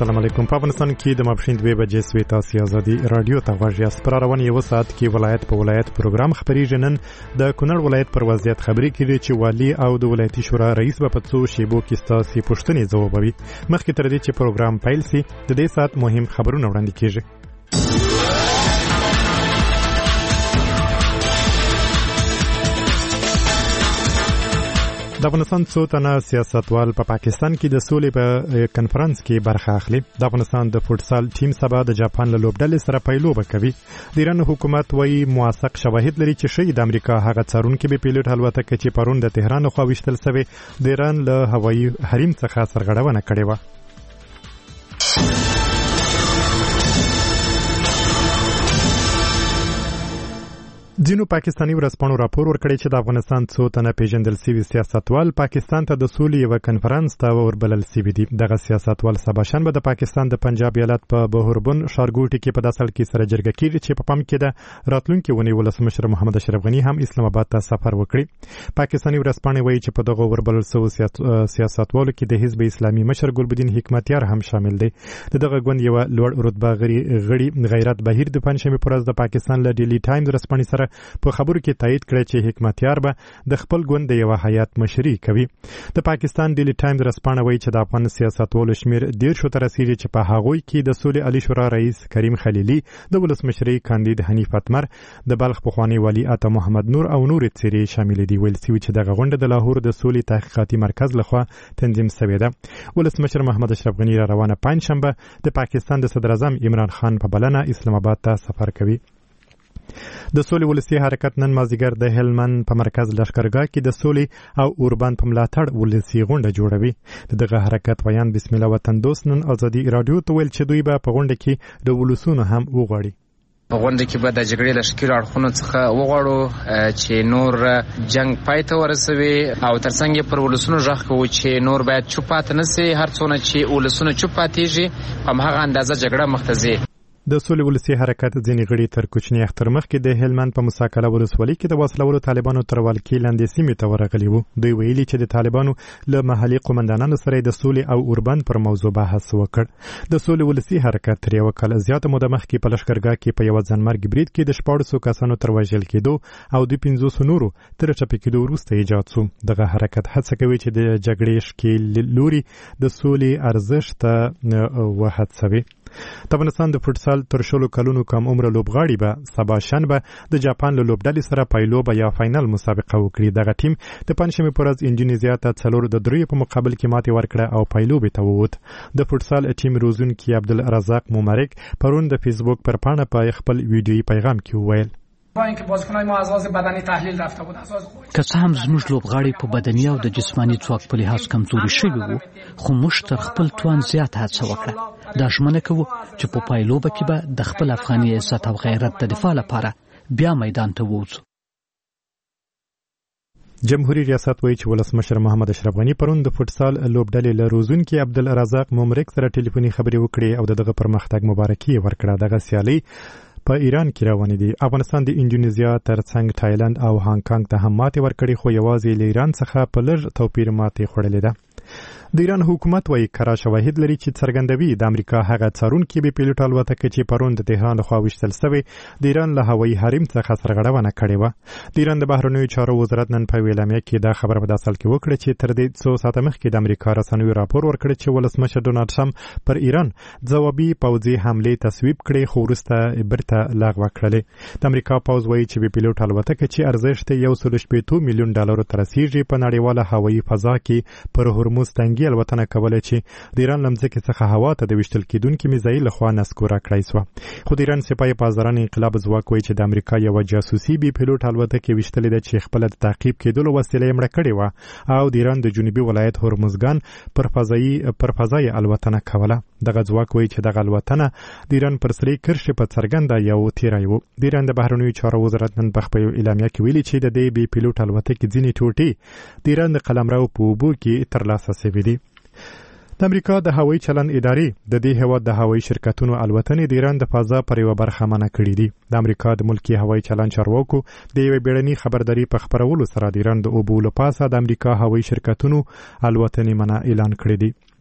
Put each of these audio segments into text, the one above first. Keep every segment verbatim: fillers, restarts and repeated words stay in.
السلام علیکم. په افغانستان کې د ماپښین دوه بجې سوي تاسو ازادي رادیو ته غواړئ. اسپر روان یو ساعت کې ولایت په ولایت پروګرام خبريږي. نن د کونړ ولایت پر وضعیت خبري کړي چې والی او د ولایتي شورا رئیس په پڅو شیبو کې تاسو پوښتنې ځوابوي. مخکې تر دې چې پروګرام پیل شي د دې ساعت مهم خبرونه وړاندې کیږي. د افغانستان څو تنه سیاستوال په پاکستان کې د سولې په کنفرانس کې برخه اخلي. د افغانستان د فوټسال ټیم سبا د جاپان له لوبډلې سره پیلوبه کوي. د ایران حکومت وایي موثق شواهد لري چې شي د امریکا هغه څارونکي به پیلوټ الوتکه چې پرون د تهران خوا وشتل شوی د ایران له هوایي حریم څخه سرغړونه کړې و. ځینو پاکستاني ورځپاڼو راپور ورکړی چې د افغانستان څو تنه پیژندل شوي سیاستوال پاکستان ته د سولې یو کنفرانس ته وربلل شوي دي. دغه سیاستوال سبا شنبه د پاکستان د پنجاب ایالت په بهربن ښارګوټي کې په داسل کې سره جرګه کیږي چې په پام کې د راتلونکي ونی ولسمشر محمد اشرف غنی هم اسلام آباد ته سفر وکړي. پاکستاني ورځپاڼې وایي چې په دغه وربلل شوو سیاستوالو کې د حزب اسلامي مشر ګلبدین حکمتیار هم شامل دی. دغه غوند یو لوړ رتبه غړي غیرت بهیر د پنځمې پرز د پاکستان له ډیلی ټایمز رسپانې سره په خبرو کې تایید کړی چې حکمتیار به د خپل ګوند د یو هیئت مشري کوي. د پاکستان ډیلی ټایمز رسپانه وایي چې د افغان سیاستوالو شمیر ډیر شو تر رسیدي چې په هغوی کې د سولې علي شورا رئیس کریم خلیلی، د ولسمشرۍ کاندید حنیف اتمر، د بلخ پخوانی والی عطا محمد نور او نور څیرې شامل دي. ویل شوی چې دغه غونډه د لاهور د سولې تحقیقاتي مرکز لخوا تنظیم شوې ده. ولسمشر محمد اشرف غنی را روانه پنځشنبه د پاکستان د صدر اعظم عمران خان په بلنه اسلام آباد ته سفر کوي. د سولې ولسي حرکت نن مازیګر د هلمند په مرکز لښکرګاه کې د سولې او اوربان په ملاتړ ولسي غونډه جوړوي. دغه حرکت ویان بسم الله وطن دوست نن ازادي رادیو ته ویل چې دوی به په غونډه کې د ولسونو هم وغواړي. په غونډه کې به د جګړې له ښکیلو اړخونو څخه وغواړو چې نور جنگ پای ته ورسوي او ترڅنګ پر ولسونو غږ کوو چې نور باید چوپ پاتې نه سي. هر څونه چې ولسونه چوپ پاتېږي په هماغه اندازه جګړه مخ ته ځي. د سولې ولسي حرکت ځینې غړي تر کوچني اختر مخکې د هلمند په مساکله ولسوالۍ کې د وسلوالو طالبانو تر ولکې لاندې سیمې ته ورغلي وو. دوی ویلي چې د طالبانو له محلي قومندانانو سره د سولې او اوربند پر موضوع بحث وکړ. د سولې ولسي حرکت تر یو کال زیاته موده مخکې په لښکرګاه کې په یو ځانمرګ برید کې د شپاړسو کسانو تر وژل کېدو او د پنځوسو نورو تر ټپي کېدو وروسته ایجاد شو. دغه حرکت هڅه کوي چې د جګړې ښکیل لوري د سولې ارزښت ته وهڅوي. د افغانستان د فوټسال تر شلو کلونو کم عمره لوبغاړي به سبا شنبه د جاپان له لوبډلې سره پیلوبه یا فاینل مسابقه وکړي. دغه ټیم د پنځمې په ورځ انډونیزیا ته څلور د دریو په مقابل کې ماتې ورکړه او پیلوبې ته ووت. د فوټسال ټیم روزونکي عبدالرزاق مومرک پرون د فیسبوک پر پاڼه په خپل ویډیویي پیغام کې وویل با اینکه بازیکن‌های ما از لحاظ بدنی تحلیل رفته بود، از لحاظ که څه هم زموږ لوبغاړي په بدني او د جسماني ځواک په لحاظ کمزوري شوي وو، خو موږ تر خپل توان زیات هڅه وکړه. دا ژمنه کوو چې په پایلوبه کې به د خپل افغاني عزت او غیرت د دفاع لپاره بیا میدان ته ووځو. جمهوریت ریاست وایي چې ولسمشر محمد اشرف غنی پرون د فوټسال لوبډلې له روزونکي عبدالرزاق مومرک سره ټلیفوني خبرې وکړې او دغه پرمختګ مبارکي ورکړه. دغه سیالي په ایران کې روانې دي. افغانستان د انډونیزیا ترڅنګ تایلند او هانګ کانګ ته هم ماتې ورکړې خو یوازې له ایران څخه په لږ توپیر ماتې خوړلې ده. د ایران حکومت وایي کره شواهد لري چې څرګندوي د امریکا هغه څارونکي به پیلوټ الوتکه چې پرون د تهران لخوا وشتل شوی د ایران له هوایي حریم څخه سرغړونه کړې وه. د ایران د بهرنیو چارو وزارت نن په اعلامیه کې دا خبره په داسل کې وکړه چې تر دې څو ساعته مخکې د امریکا رسنیو راپور ورکړ چې ولسمشر ډونالډ ټرمپ پر ایران ځوابي پوځي حملې تصویب کړې خو وروسته برته لغوه کړلې. د امریکا پوځ وایي چې به پیلوټ الوتکه چې ارزښت یو سل شپېته میلیون ډالرو ته رسیږي په نړیواله هوایي فضا کې پر هرمز تنګي الوتنه کوله چې د ایران لمځکې څخه هوا ته د وشتل کېدونکي میزایل لخوا نسکوره کړی سوه. خو د ایران سپاه پاسداران انقلاب ځواک وایي چې د امریکا یوه جاسوسي بي پیلوټ الوتکې وشتلې ده چې خپله د تعقیب کېدلو وسیله یې مړه کړې وه او د ایران د جنوبي ولایت هرمزګان پر فضایي پر فضا یې الوتنه کوله. دغه ځواک وایي چې دغه الوتنه د ایران پر سرې کرښې په څرګنده یو تیری و. د ایران د بهرنیو چارو وزارت نن په خپل اعلامیه کې ویلي چې د دې بي پیلوټ الوتکې ځینې ټوټې د ایران د قلمرو په اوبو کې ترلاسه شوي دي. د امریکا د هوایي چلند ادارې د دې هیواد د هوایي شرکتونو الوتنې د ایران د فضا پر یوه برخه منع کړي دي. د امریکا د ملکي هوایي چلند چارواکو د یوې بیړني خبرداري په خپرولو سره د ایران د اوبو له پاسه د امریکا هوایي شرکتونو الوتنې منع اعلان کړي دي.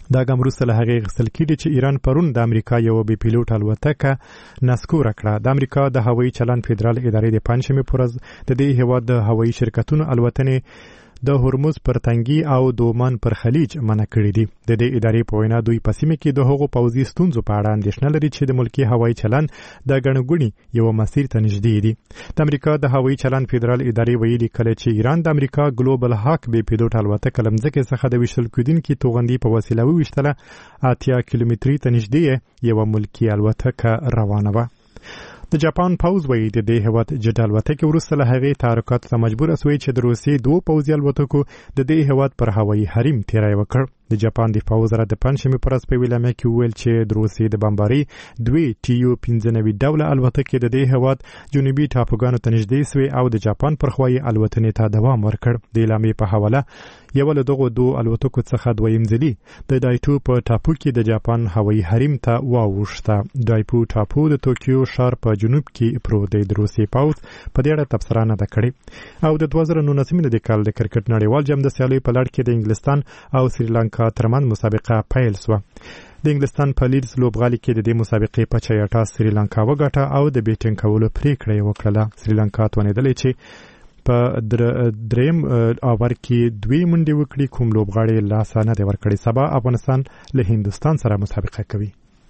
دا ګام وروسته له هغې اخیستل کېږي چې ایران پرون د امریکا یو بې پیلوټ الوتکه نسکوره کړه. د امریکا د هوایي چلند فدرال ادارې د پنجشنبې په ورځ د دې هېواد د هوایي شرکتونو الوتنې د هرمز پر تنګي او د عمان پر خلیج منع کړي دي. د دې ادارې په وینا دوی په سیمه کې د هغو پوځي ستونزو په اړه اندېښنه لري چې د ملکي هوایي چلند د ګڼه ګوڼې یو مسیر ته نږدې دي. د امریکا د هوایي چلند فدرال ادارې ویلي کله چې ایران د امریکا ګلوبل هاک بې پیلوټ الوتکه له مځکې څخه د ویشتل کېدونکي توغندي په وسیله وویشتله، اتیا کیلومتري ته نږدې یوه ملکي الوتکه روانه وه. د جاپان پوځ وایي د دې هېواد جټ الوتکې وروسته له هغې تحرکاتو ته مجبوره سوې چې د روسیې دوو پوځي الوتکو د دې هېواد پر هوایي حریم تیری وکړ. د جاپان دفاع وزارت د پنجشنبې په ورځ په یوه اعلامیه کې وویل چې د روسیې د بمبارۍ دوې ټي یو پنځه نوي ډوله الوتکې د دې هېواد جنوبي ټاپوګانو ته نږدې سوې او د جاپان پر خوا یې الوتنې ته دوام ورکړ. د اعلامیې په حواله یوه له دغو دوو الوتکو څخه دویم ځلي د دایټو په ټاپو کې د جاپان هوایي حریم ته واوښته. دایپو ټاپو د توکیو ښار په جنوب کې پروت دی. د روسیې پوځ په دې اړه تبصره نه ده کړې. او د دوه زره نولسم د کال د کرکټ نړیوال جام د سیالیو په لړ کې د انګلستان او سریلانکا ترمنځ مسابقه پیل شوه. د انګلستان په لیډز لوبغالي کې د دې مسابقې په چیاټا سریلانکا وګټه او د بیټینګ کولو پریکړه یې وکړه. سریلانکا توانېدلې چې په دریم اوور کې دوی منډې وکړي، کوم لوبغاړی لاسه نه دی ورکړی. سبا افغانستان له هندوستان سره مسابقه کوي.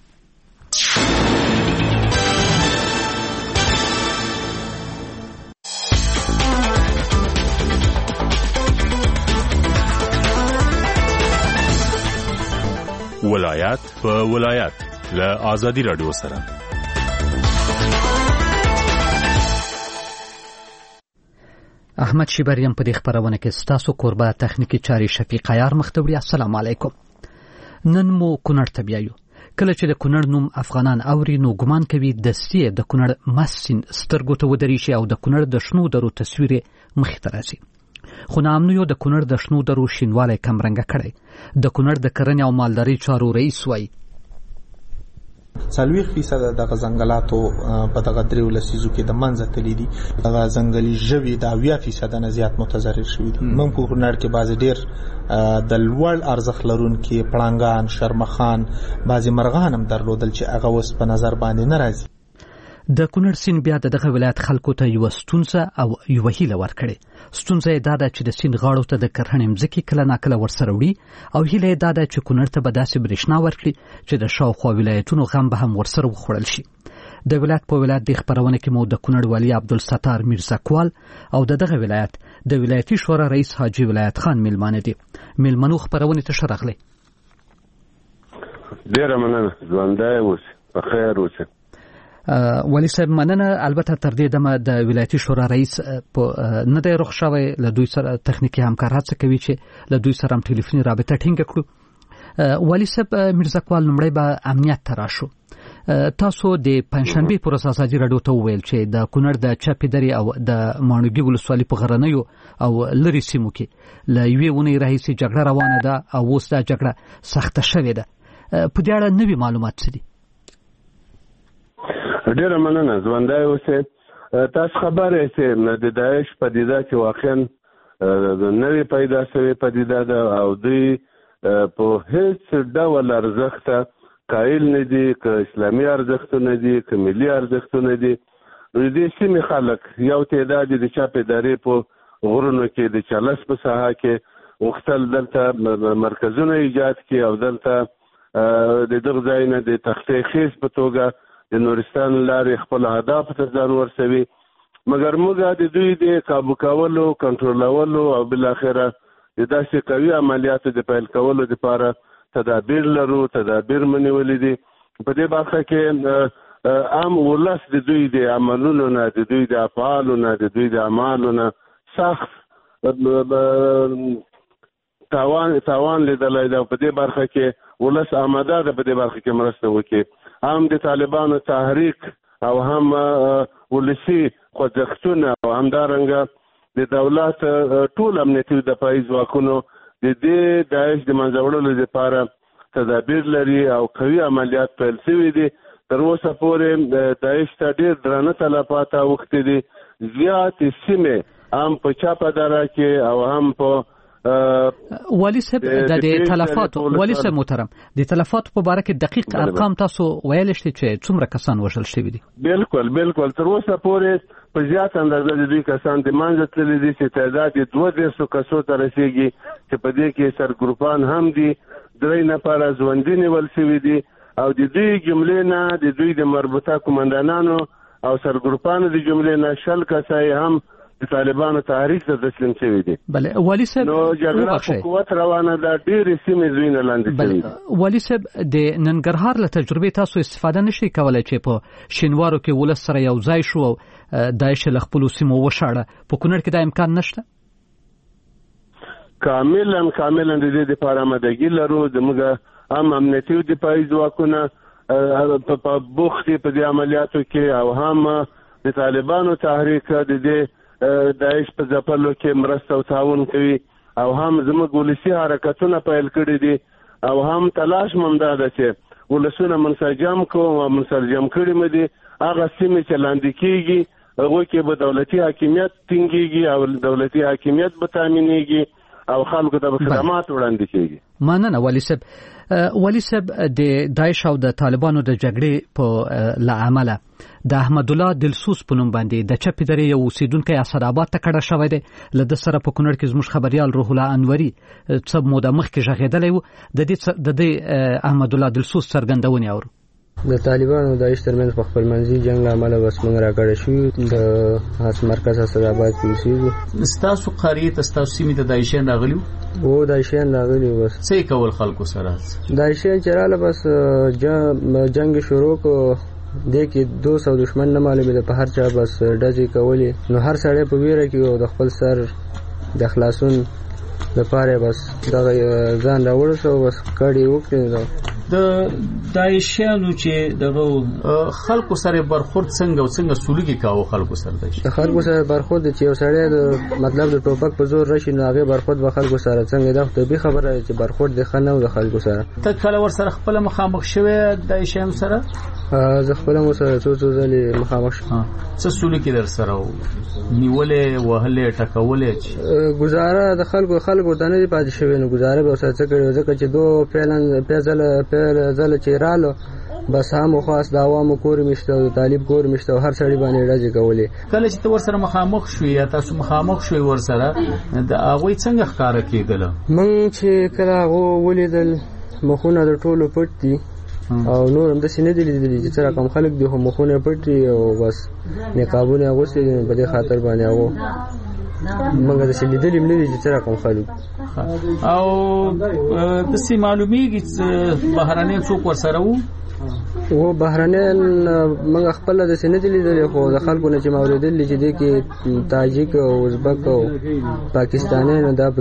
ولایت په ولایت له آزادی رادیو سره. احمد شیبریم په دې خبرونه کې ستاسو کوربه تخنیکی چاري شفیق عیار مختوری. السلام علیکم. نن مو کونړ ته بیایو. کله چې د کونړ نوم افغانان اوري نو ګمان کوي دستي د کونړ مسین سترګو ته ودرې شي او د کونړ د شنو درو تصویر مخې ته راځي. خو نامنیو د کونړ د شنو درو شینوالی کم رنګه کړی. د کونړ د کرنې او مالدارۍ چارو رئیس وایي څلوېښت فیصده دغه ځنګلاتو په دغه دریو لسیزو کې د منځه تللي دي. دغه ځنګلي ژوي د اویا فیصده نه زیات متضرر شوي دي. موږ په کونړ کې بعضې ډېر د لوړ ارزښت لرونکي پړانګان، شرمخان، بعضې مرغان هم درلودل چې هغه اوس په نظر باندې نه راځي. د کونړ سیند بیا دغه ولایت خلکو ته یو ستونزه او یو هیله ورکړي. ستونزه یې دا ده چې د سیند غاړو ته د کرهڼې مځکې کله ناکله ورسره وړي او هیله یې دا ده چې کونړ ته به داسې برېښنا ورکړي چې د شاوخوا ولایتونو غم به هم ورسره وخوړل شي. د ولایت په ولایت د خبرونه کې مو د کونړ والي عبدالستار میرزاکوال او د دغه ولایت د ولایتي شورا رئیس حاجی ولایت خان میلمانه دي. میلمنو خبرونه ته ښه راغلی. ډېره مننه. ژوندی اوسئ، په خیر اوسئ. ولی صاحب مننه. البته تر دې دمه د ولایتي شورا رئیس په نه دی رخ شوی، له دوی سره تخنیکی همکارات څه کوي چې له دوی سره هم ټلیفوني رابطه ټینګه کړو. ولی صاحب میرزاکوال لومړی به امنیت ته راشو. تاسو د پنجشنبې پر ورځ ازادي راډیو ته وویل چې د کونړ د چپې درې او د ماڼوګي ولسوالۍ په غرنیو او لرې سیمو کې له یوې اونۍ راهیسې جګړه روانه ده او اوس دا جګړه سخته شوې ده. په دې اړه نوي معلومات څه دي؟ ډېره مننه. ژوندی اوسئ. تاسو خبر یاست د داعش پدیده چې واقعا نوې پیدا شوې پدیده ده او دوی په هیڅ ډول ارزښت قایل نه دي، که اسلامي ارزښتونه دي که ملي ارزښتونه دي. د دې سیمې خلک یو تعداد د چاپې درې په غرونو کې د چلس په ساحه کې غوښتل دلته مرکزونه ایجاد کړي او دلته د دغه ځای نه د تختې خیز په توګه د نورستان لارې خپل اهدافو ته ځان ورسوي. مګر موږ د دوی د کابو کولو، کنټرولولو او بالاخره د داسې قوي عملیاتو د پیل کولو لپاره تدابیر لرو. تدابیر منولي دي. په دې برخه کې عام ولس د دوی د عملونو نه، د دوی د افعالو نه، د دوی د اعمالو نه سخت تاوان تاوان لیدلی دی. په دې برخه کې ولس آماده ده په دې برخه کې مرسته وکړي. هم د طالبانو تحریک او هم ولسي خوځښتونه او همدارنګه د دولت ټول امنیتي دفاعي ځواکونو د دې داعش د منځه وړلو لپاره تدابیر لري او قوي عملیات پیل شوي دي. تر اوسه پورې داعش ته ډېر درانه تلفات اوښتي دي. زیاتې سیمې هم په چاپه دره کې او هم په والي صاحب د تلفات والي صاحب محترم د تلفات په اړه کې دقیق ارقام تاسو ویل شئ چې څومره کسان وژل شوي دي؟ بالکل بالکل تر اوسه پورې په زیات اندازه د دوی کسان د منځ تللي دي چې تعداد یې دوه دېرشو کسو ته رسیږي چې په دې کې سرګروپان هم دي، درې نفره ژوندي نیول شوي دي او د دوی جملې نه د دوی د مربوطه قومندانانو او سرګروپانو د جملې نه شل کسای هم د طالبانو تحریک ته تسلیم شوي دي. بله والي صاحب نو جګړه په قوت روانه ده، ډېرې سیمې زوینه لاندې شوي دي. والي صاحب د ننګرهار له تجربې تاسو استفاده نشئ کولی چې په شینوارو کې ولس سره یو ځای شو او داعش له خپلو سیمو وشاړه، په کونړ کې دا امکان نشته؟ کاملا کاملا د دې دپاره آمادګي لرو، زموږ هم امنیتي دفاعي ځواکونه په بوخت دي په دې عملیاتو کې او هم د طالبانو تحریک د دې داعش په ځپلو کې مرسته او تعاون کوي او هم زموږ ولسي حرکتونه پیل کړي دي او هم تلاش ممدا ده چې ولسونه منسجم کو او منسجم کړي مې دي هغه سیمې چې لاندې کېږي هغوی کې به دولتي حاکمیت ټینګېږي او دولتي حاکمیت به تامینېږي او خلکو ته به خدمات وړاندې کېږي. مننه والي صاحب. والي صاحب د داعش او د طالبانو د جګړې په له امله د احمد الله دلسوس په نوم باندې د چپې درې یو اوسیدونکی اسداباد ته کډه شوی دی. له ده سره په کونړ کې زموږ خبریال روح الله انوري څه موده مخکې غږېدلی و. د دې احمد الله دلسوس څرګندونې اورو. د طالبانو او داعش ترمنځ په خپلمنځي جنگ له امله بس موږ راګډه شوي د هڅ مرکز اسداباد کې اوسېږو. ستاسو قریې ته ستاسو سیمې ته داعشیان راغلي وو؟ او داعشیان راغلي وو. بس څه یې کول خلکو سره؟ داعشیان چې راغله بس جنگ شروع کو دې کې دو سو دشمن نه معلومېده، په هر چا بس ډزې کولې، نو هر سړی په ویره کې او د خپل سر د خلاصون لپاره بس دغه ځان راوړسو، بس کډې وکړې. د داعشیانو چې دغه خلکو سره برخورد څنګه او څنګه سلوک کاوه خلکو سره؟ د خلکو سره برخورد چې یو سړی د مطلب د ټوپک په زور راشي نو هغه برخورد به خلکو سره څنګه دا خو به خبره چې برخورد د خنه او د خلکو سره. ته کله ور سره خپل مخامخ شوه داعشیانو سره؟ زه خپل مو سره څو څو ځلې مخامخ شوم. څه سلوک در سره نیولې وهلې ټکولې؟ گزاره د خلکو خلکو ته نه پاتې شوی، نو گزاره به سره څه کړو ځکه چې دو پیلن پیزل زل چې رالو بس هم خاص د عوامو کور مشته او طالب کور مشته او هر سړی باندې راځي کولې. کله چې ور سره مخامخ شوې یا تاسو مخامخ شوې ور سره د هغه څنګه ښکارا کېدل؟ من چې کله هغه ولیدل مخونه د ټولو پټ دي او نور هم د سینې دي لیدلې چې څنګه کم خلک دي، خو مخونه پټ دي او بس نقابونه اغوستي دي. په دې خاطر باندې هغه موږ د سلیدلې ملي چې څنګه کوم خلک او د سي معلومیږي چې بهرانيان څوک ورسره وو. و بهرانيان موږ خپل د سینې لیدلې، خو د خلکو نه چې موریدل چې د کې تاجک او ازبک او پاکستاني نه دا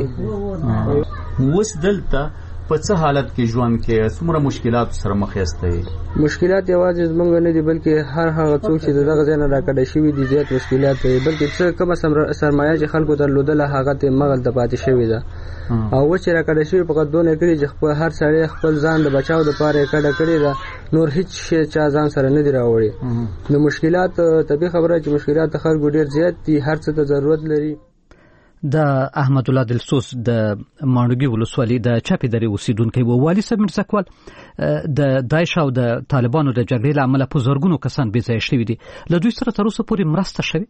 پکې وس دلته په څه حالت کې ژوند کې څومره مشکلات سره مخ یاستئ؟ مشکلات یوازې زمونږ نه دي بلکې هر هغه څوک چې دغه ځای نه راکډه شوي دي زیات مشکلات دي، بلکې څه کومه سرمایه چې خلکو درلودله هغه ته مغل ته پاتې شوې ده او و چې راکډه شوي فقط دونه کړي چې خپل هر سړی خپل ځان د بچاو دپاره یې کډه کړې ده، نور هیڅ شی چا ځان سره نه دي راوړي. نو مشکلات طبیعي خبره چې مشکلات د خلکو ډېر زیات دي، هر څه ته ضرورت لري. د احمد الله دلسوس د ماڼوګي ولسوالۍ د چپې درې اوسیدونکی و. والي صاحب مرزاکوال، د داعش او د طالبانو د جګړې له امله په زرګونو کسان بې ځایه شوي دي، له دوی سره تر اوسه پورې مرسته شوې؟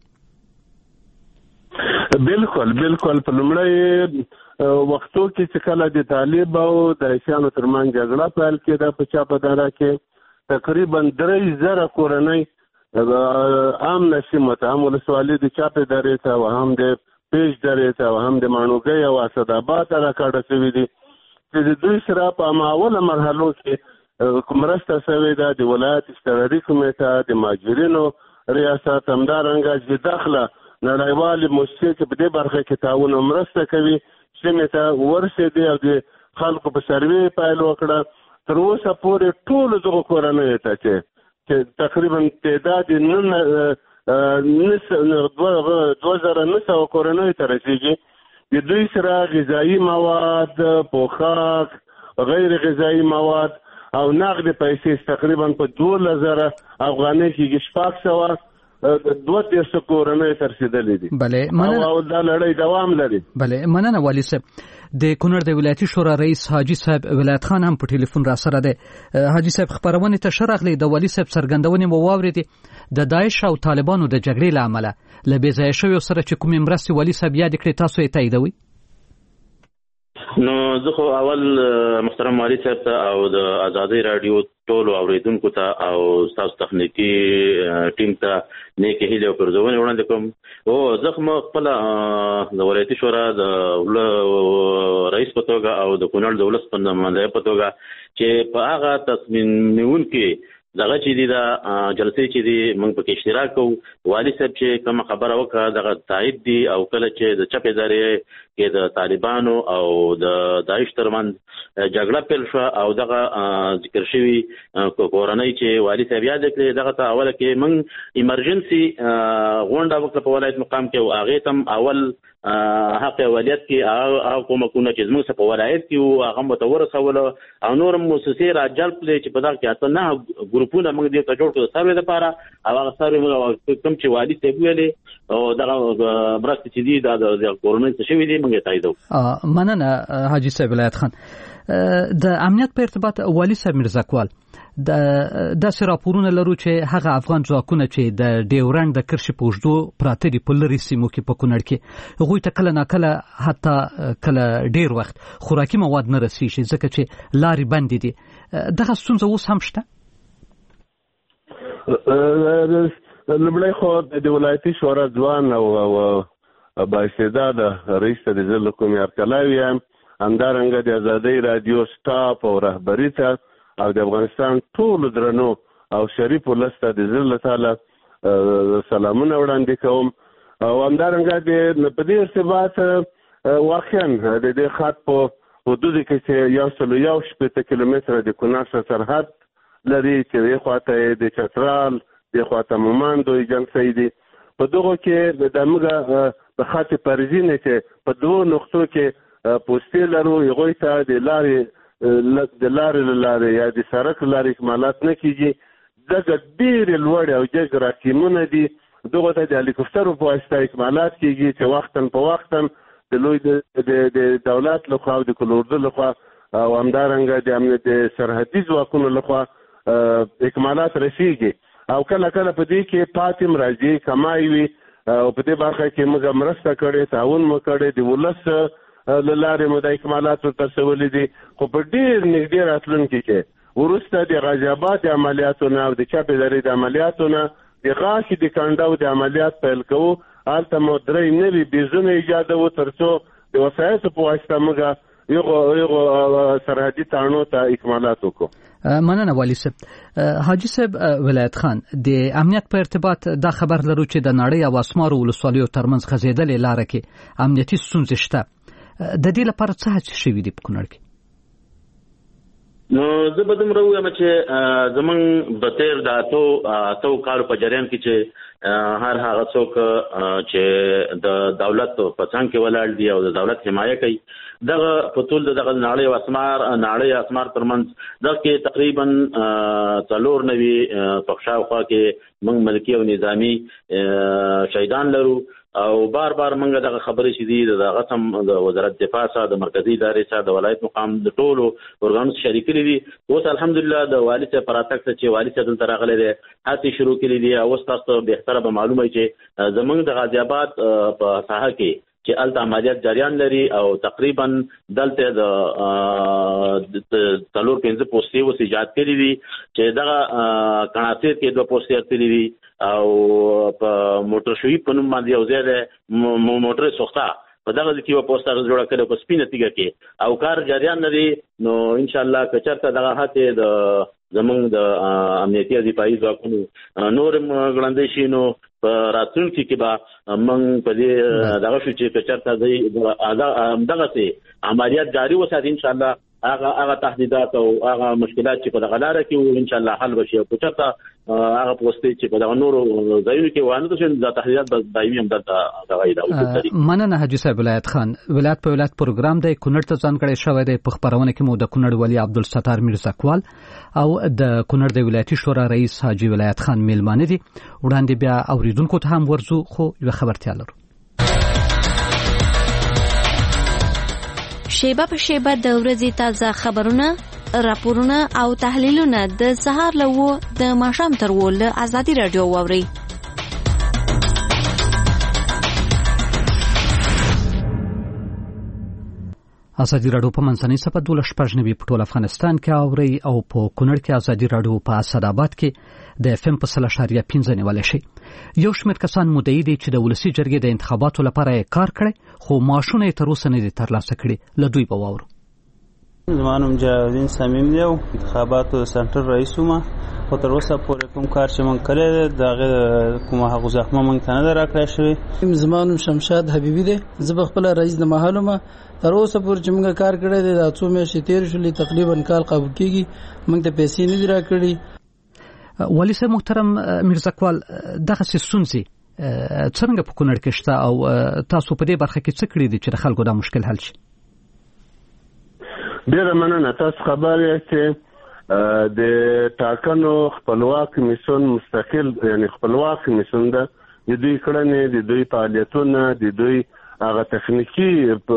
بالکل بالکل. په لومړی وختو کې چې کله د طالب او داعشیانو ترمنځ جګړه پیل کېده په چاپه دره کې تقریبا درې زره کورنۍ عام نسیمه ته هم ولسوالۍ د چاپې درې ته او هم د پیش درې ته او هم د ماڼوګۍ او اسداباد ته راکډه شوي دي چې د دوی سره په معوله مرحلو کې مرسته شوې ده. د ولایت استقراري کمیټه، د مهاجرینو ریاست، همدارنګه چې داخله نړیوالې موسسې چې په دې برخه کې تعاون او مرسته کوي سیمې ته ورسېدې او د خلکو په سروې پیل وکړه. تر اوسه پورې ټولو دغو کورنیو ته چې تقریبا تعداد دوه زره نه سوه کورنیو ته رسېږي، د دوی سره غذایي مواد، پوښاک، غیر غذایي مواد او نقد پیسې تقریبا په دولس زره افغانۍ کېږي، شپږ سوه دوه دېرش کورنۍ ترسیدلې دي. بله مننه. او دا لړۍ دوام لري. بله مننه والي صاحب. د کونړ د ولایتي شورا رئیس حاجی صاحب ولایت خان هم په ټلیفون را سره دی. حاجی صاحب خبرونه ته شرغلي د والي صاحب څرګندونې مو واورېدې د داعش او طالبانو د جګړې له امله له بې ځایه شویو سره چې کومې مرستې والي صاحب یاد کړې تاسو یې تاییدوئ؟ نو زه خو اول محترم والي صاحب ته او د ازادي رادیو ټولو اوریدونکو ته او تاسو تخنیکی ټیم ته نیکه هیله او پرځونه وړاندې کوم. او زه خو خپل د ولایتي شورا د رئیس په توګه او د کونړ د ولس په نماینده په توګه چې په هغه تصمیم نیونکي دغه چې دی دا جلسې چې دی موږ په کې اشتراک کوو. والي صاحب چې کوم خبره وکړه دغه تایید دی او کله چې د چپ ادارې کې د طالبانو او د داعش ترمن جګړه پیل شو او دغه ذکر شوی کورنۍ چې والي صاحب یاد کړی دغه ته اوله کې موږ ایمرجنسي غونډه وکړه په ولایت مقام کې او هغه تم اول حق ولایت کې او کومه چې زموږ په ولایت کې او هغه متور سوال او نور مؤسسې راجل پلی چې په دغه کې اته نه ګروپونه موږ دې ته جوړ کړو سروې لپاره او هغه سروې موږ کوم چې والي صاحب ویلې او دغه مرستې چې دي د کورنۍ څه شوی دي موږ یې تاییدو. مننه حاجی صاحب ولایت خان. د امنیت په ارتباط والي صاحب میرزاکوال د داسې راپورونه لرو چې هغه افغان ځواکونه چې د ډیورنډ د کرښې په اوږدو پراته دي په لرې سیمو کې په کونړ کې هغوی ته کله ناکله حتی کله ډیر وخت خوراکي مواد نه رسیږي ځکه چې لارې بندې دي. دغه ستونزه اوس هم شته؟ لومړی خو د ولایتي شورا ځوان او بااستعداده رئیس ته د زه له کومې هرکلی وایم، همدارنګه د ازادۍ رادیو سټاف او رهبري ته او د افغانستان ټولو درنو او شریف ولس ته د زه له تعالی سلامونه وړاندې کوم. او همدارنګه د په دې ارتباط واقعا د دې خط په حدودو کې چې یو سل یو شپېته کیلومتره د کونړ سره سرحد لري چې یوې خواته د چترال دې خواته مومندو جنګ دي. په دغو کې د موږ د خط پرزینې چې په دوه نقطو کې پوستې لرو هغوی ته د لارې د لارې له لارې یا د سړک لارې اکمالات نه کېږي. دغه ډېرې لوړې او جګ راکیمونه دي، دغو ته د هلیکوپټرو په واسطه اکمالات کېږي چې وختاً په وختاً د لوی د دولت لخوا او د کلوردو لخوا او همدارنګه د سرحدي ځواکونو لخوا اکمالات رسیږي. او کله کله په دې کې پاتې راځي کمای وي او په دې برخه کې موږ مرسته کړې، تعاون مو کړی، د ولس له لارې مو د اکمالاتو ترسولې دي. خو په ډېر نږدې راتلونکي کې وروسته د غازي آباد د عملیاتو نه او د چپ ادارې د عملیاتو نه د غاښې د کنډو د عملیات پیل کوو. هلته مو درې نوي بیزونه ایجادوو تر څو د وسایطو په واسطه موږ یغو سرحدي تاڼو ته اکمالات وکړو. مننه والي صاحب. حاجی صاحب ولایت خان، د امنیت په ارتباط دا خبر لرو چې د نړۍ او اسمارو ولسوالیو ترمنځ غځېدلې لاره کې امنیتي ستونزې شته. د دې لپاره څه هڅې شوي دي په کونړ کې؟ نو زه به دومره ووایم چې زموږ د تېر د اتو اتو کالو په جریان کې چې هر هغه څوک چې د دولت په څنګ کې ولاړ دي او د دولت حمایه کوي دغه په ټول دغه نړۍ او اسمار نړۍ اسمار ترمنځ دغه کې تقریبا څلور نوي په شاوخوا کې موږ ملکي او نظامی شهیدان لرو. او بار بار منګه دغه خبرې چې دي دغه سم د وزارت دفاع سره د مرکزی ادارې سره د ولایت مقام د ټولو ورغانو شریک دي. اوس الحمدلله د والي صاحب پراتک چې والي صاحب دلته راغلي دي هڅې شروع کړي دي. او تاسو به تر به معلومه چې زمونږ د غازی آباد په ساحه کې چې الته عملیات جریان لري او تقریبا دلته د تلور پنځه پوسټي وس ایجاد کړي دي چې دغه قناصر کې دوه پوسټي کړي دي او په موټر شوی په نوم باندې یو ځای موټر سوخته په دغه کې یو پوسټر جوړ کړو په سپینه تیګه کې او کار جریان لري. نو ان شاء الله کچرته دغه هته د زمونږ د امنیتي ځپایي ځواکونو نور غړندې شي نو په راتلونکي کې به موږ په دې دغه شو چې کچرته د دغه سي عملیات جاری وساتي ان شاء الله هغه هغه تهدیدات او هغه مشکلات چې په دغه لار کې وو ان شاء الله حل وشي او چې هغه پوسټي چې په دغه نورو ځایونو کې وانه چې د تهدیدات دایمي هم دلته دغه ایده مننه حاجی صاحب ولایت خان. ولایت په ولایت پروګرام د کونړ ته ځانګړی شوی دی. په خبرونه کې مو د کونړ ولی عبدالستار میرزاکوال او د کونړ د ولایتي شورا رئیس حاجی ولایت خان میلمانه دي. وړاندې بیا اوریدونکو ته هم ورزو خو یو خبرتیا لرو. شیبه په شیبه د ورځې تازه خبرونه، راپورونه او تحلیلونه د سهار له و د ماښام تر و له ازادي رادیو واورئ. ازادي رادیو په منځنۍ صفحه دولس شپږ نوي په ټول افغانستان کې اوري او په کونړ کې ازادي رادیو په اسداباد کې د اف ام په سل اشاریه پنځه نیول شي. یو شمېر کسان مدعي دي چې د ولسی جرګې د انتخاباتو لپاره کار کړي خو معاشونه یې تر اوسه نه دي ترلاسه کړي. له دوی به واورو. زما نوم جاویدین صمیم دی او انتخاباتو سنټر رئیس وم خو تر اوسه پورې کوم کار چې مونږ کړی دی دغه کومه حقوق زحمه مونږ ته نه ده راکړی شوې. زما نوم شمشاد حبیبي دی. زه به خپله رئیس د محل وم. تر اوسه پورې چې مونږ کار کړی دی دا څو میاشتې تېرې شولې تقریبا کال قبول کېږي مونږ ته پیسې نه دي راکړي. والي صاحب محترم میرزاکوال دغه ستونزې څنګه په کونړ کې شته او تاسو په دې برخه کې څه کړي دي چې د خلکو دا مشکل حل شي؟ ډیره مننه. تاسو خبر یاست چې د ټاکنو خپلواک کمیسیون مستقل یعنی خپلواک کمیسیون ده. د دوی کړنې د دوی فعالیتونه د دوی هغه تخنیکی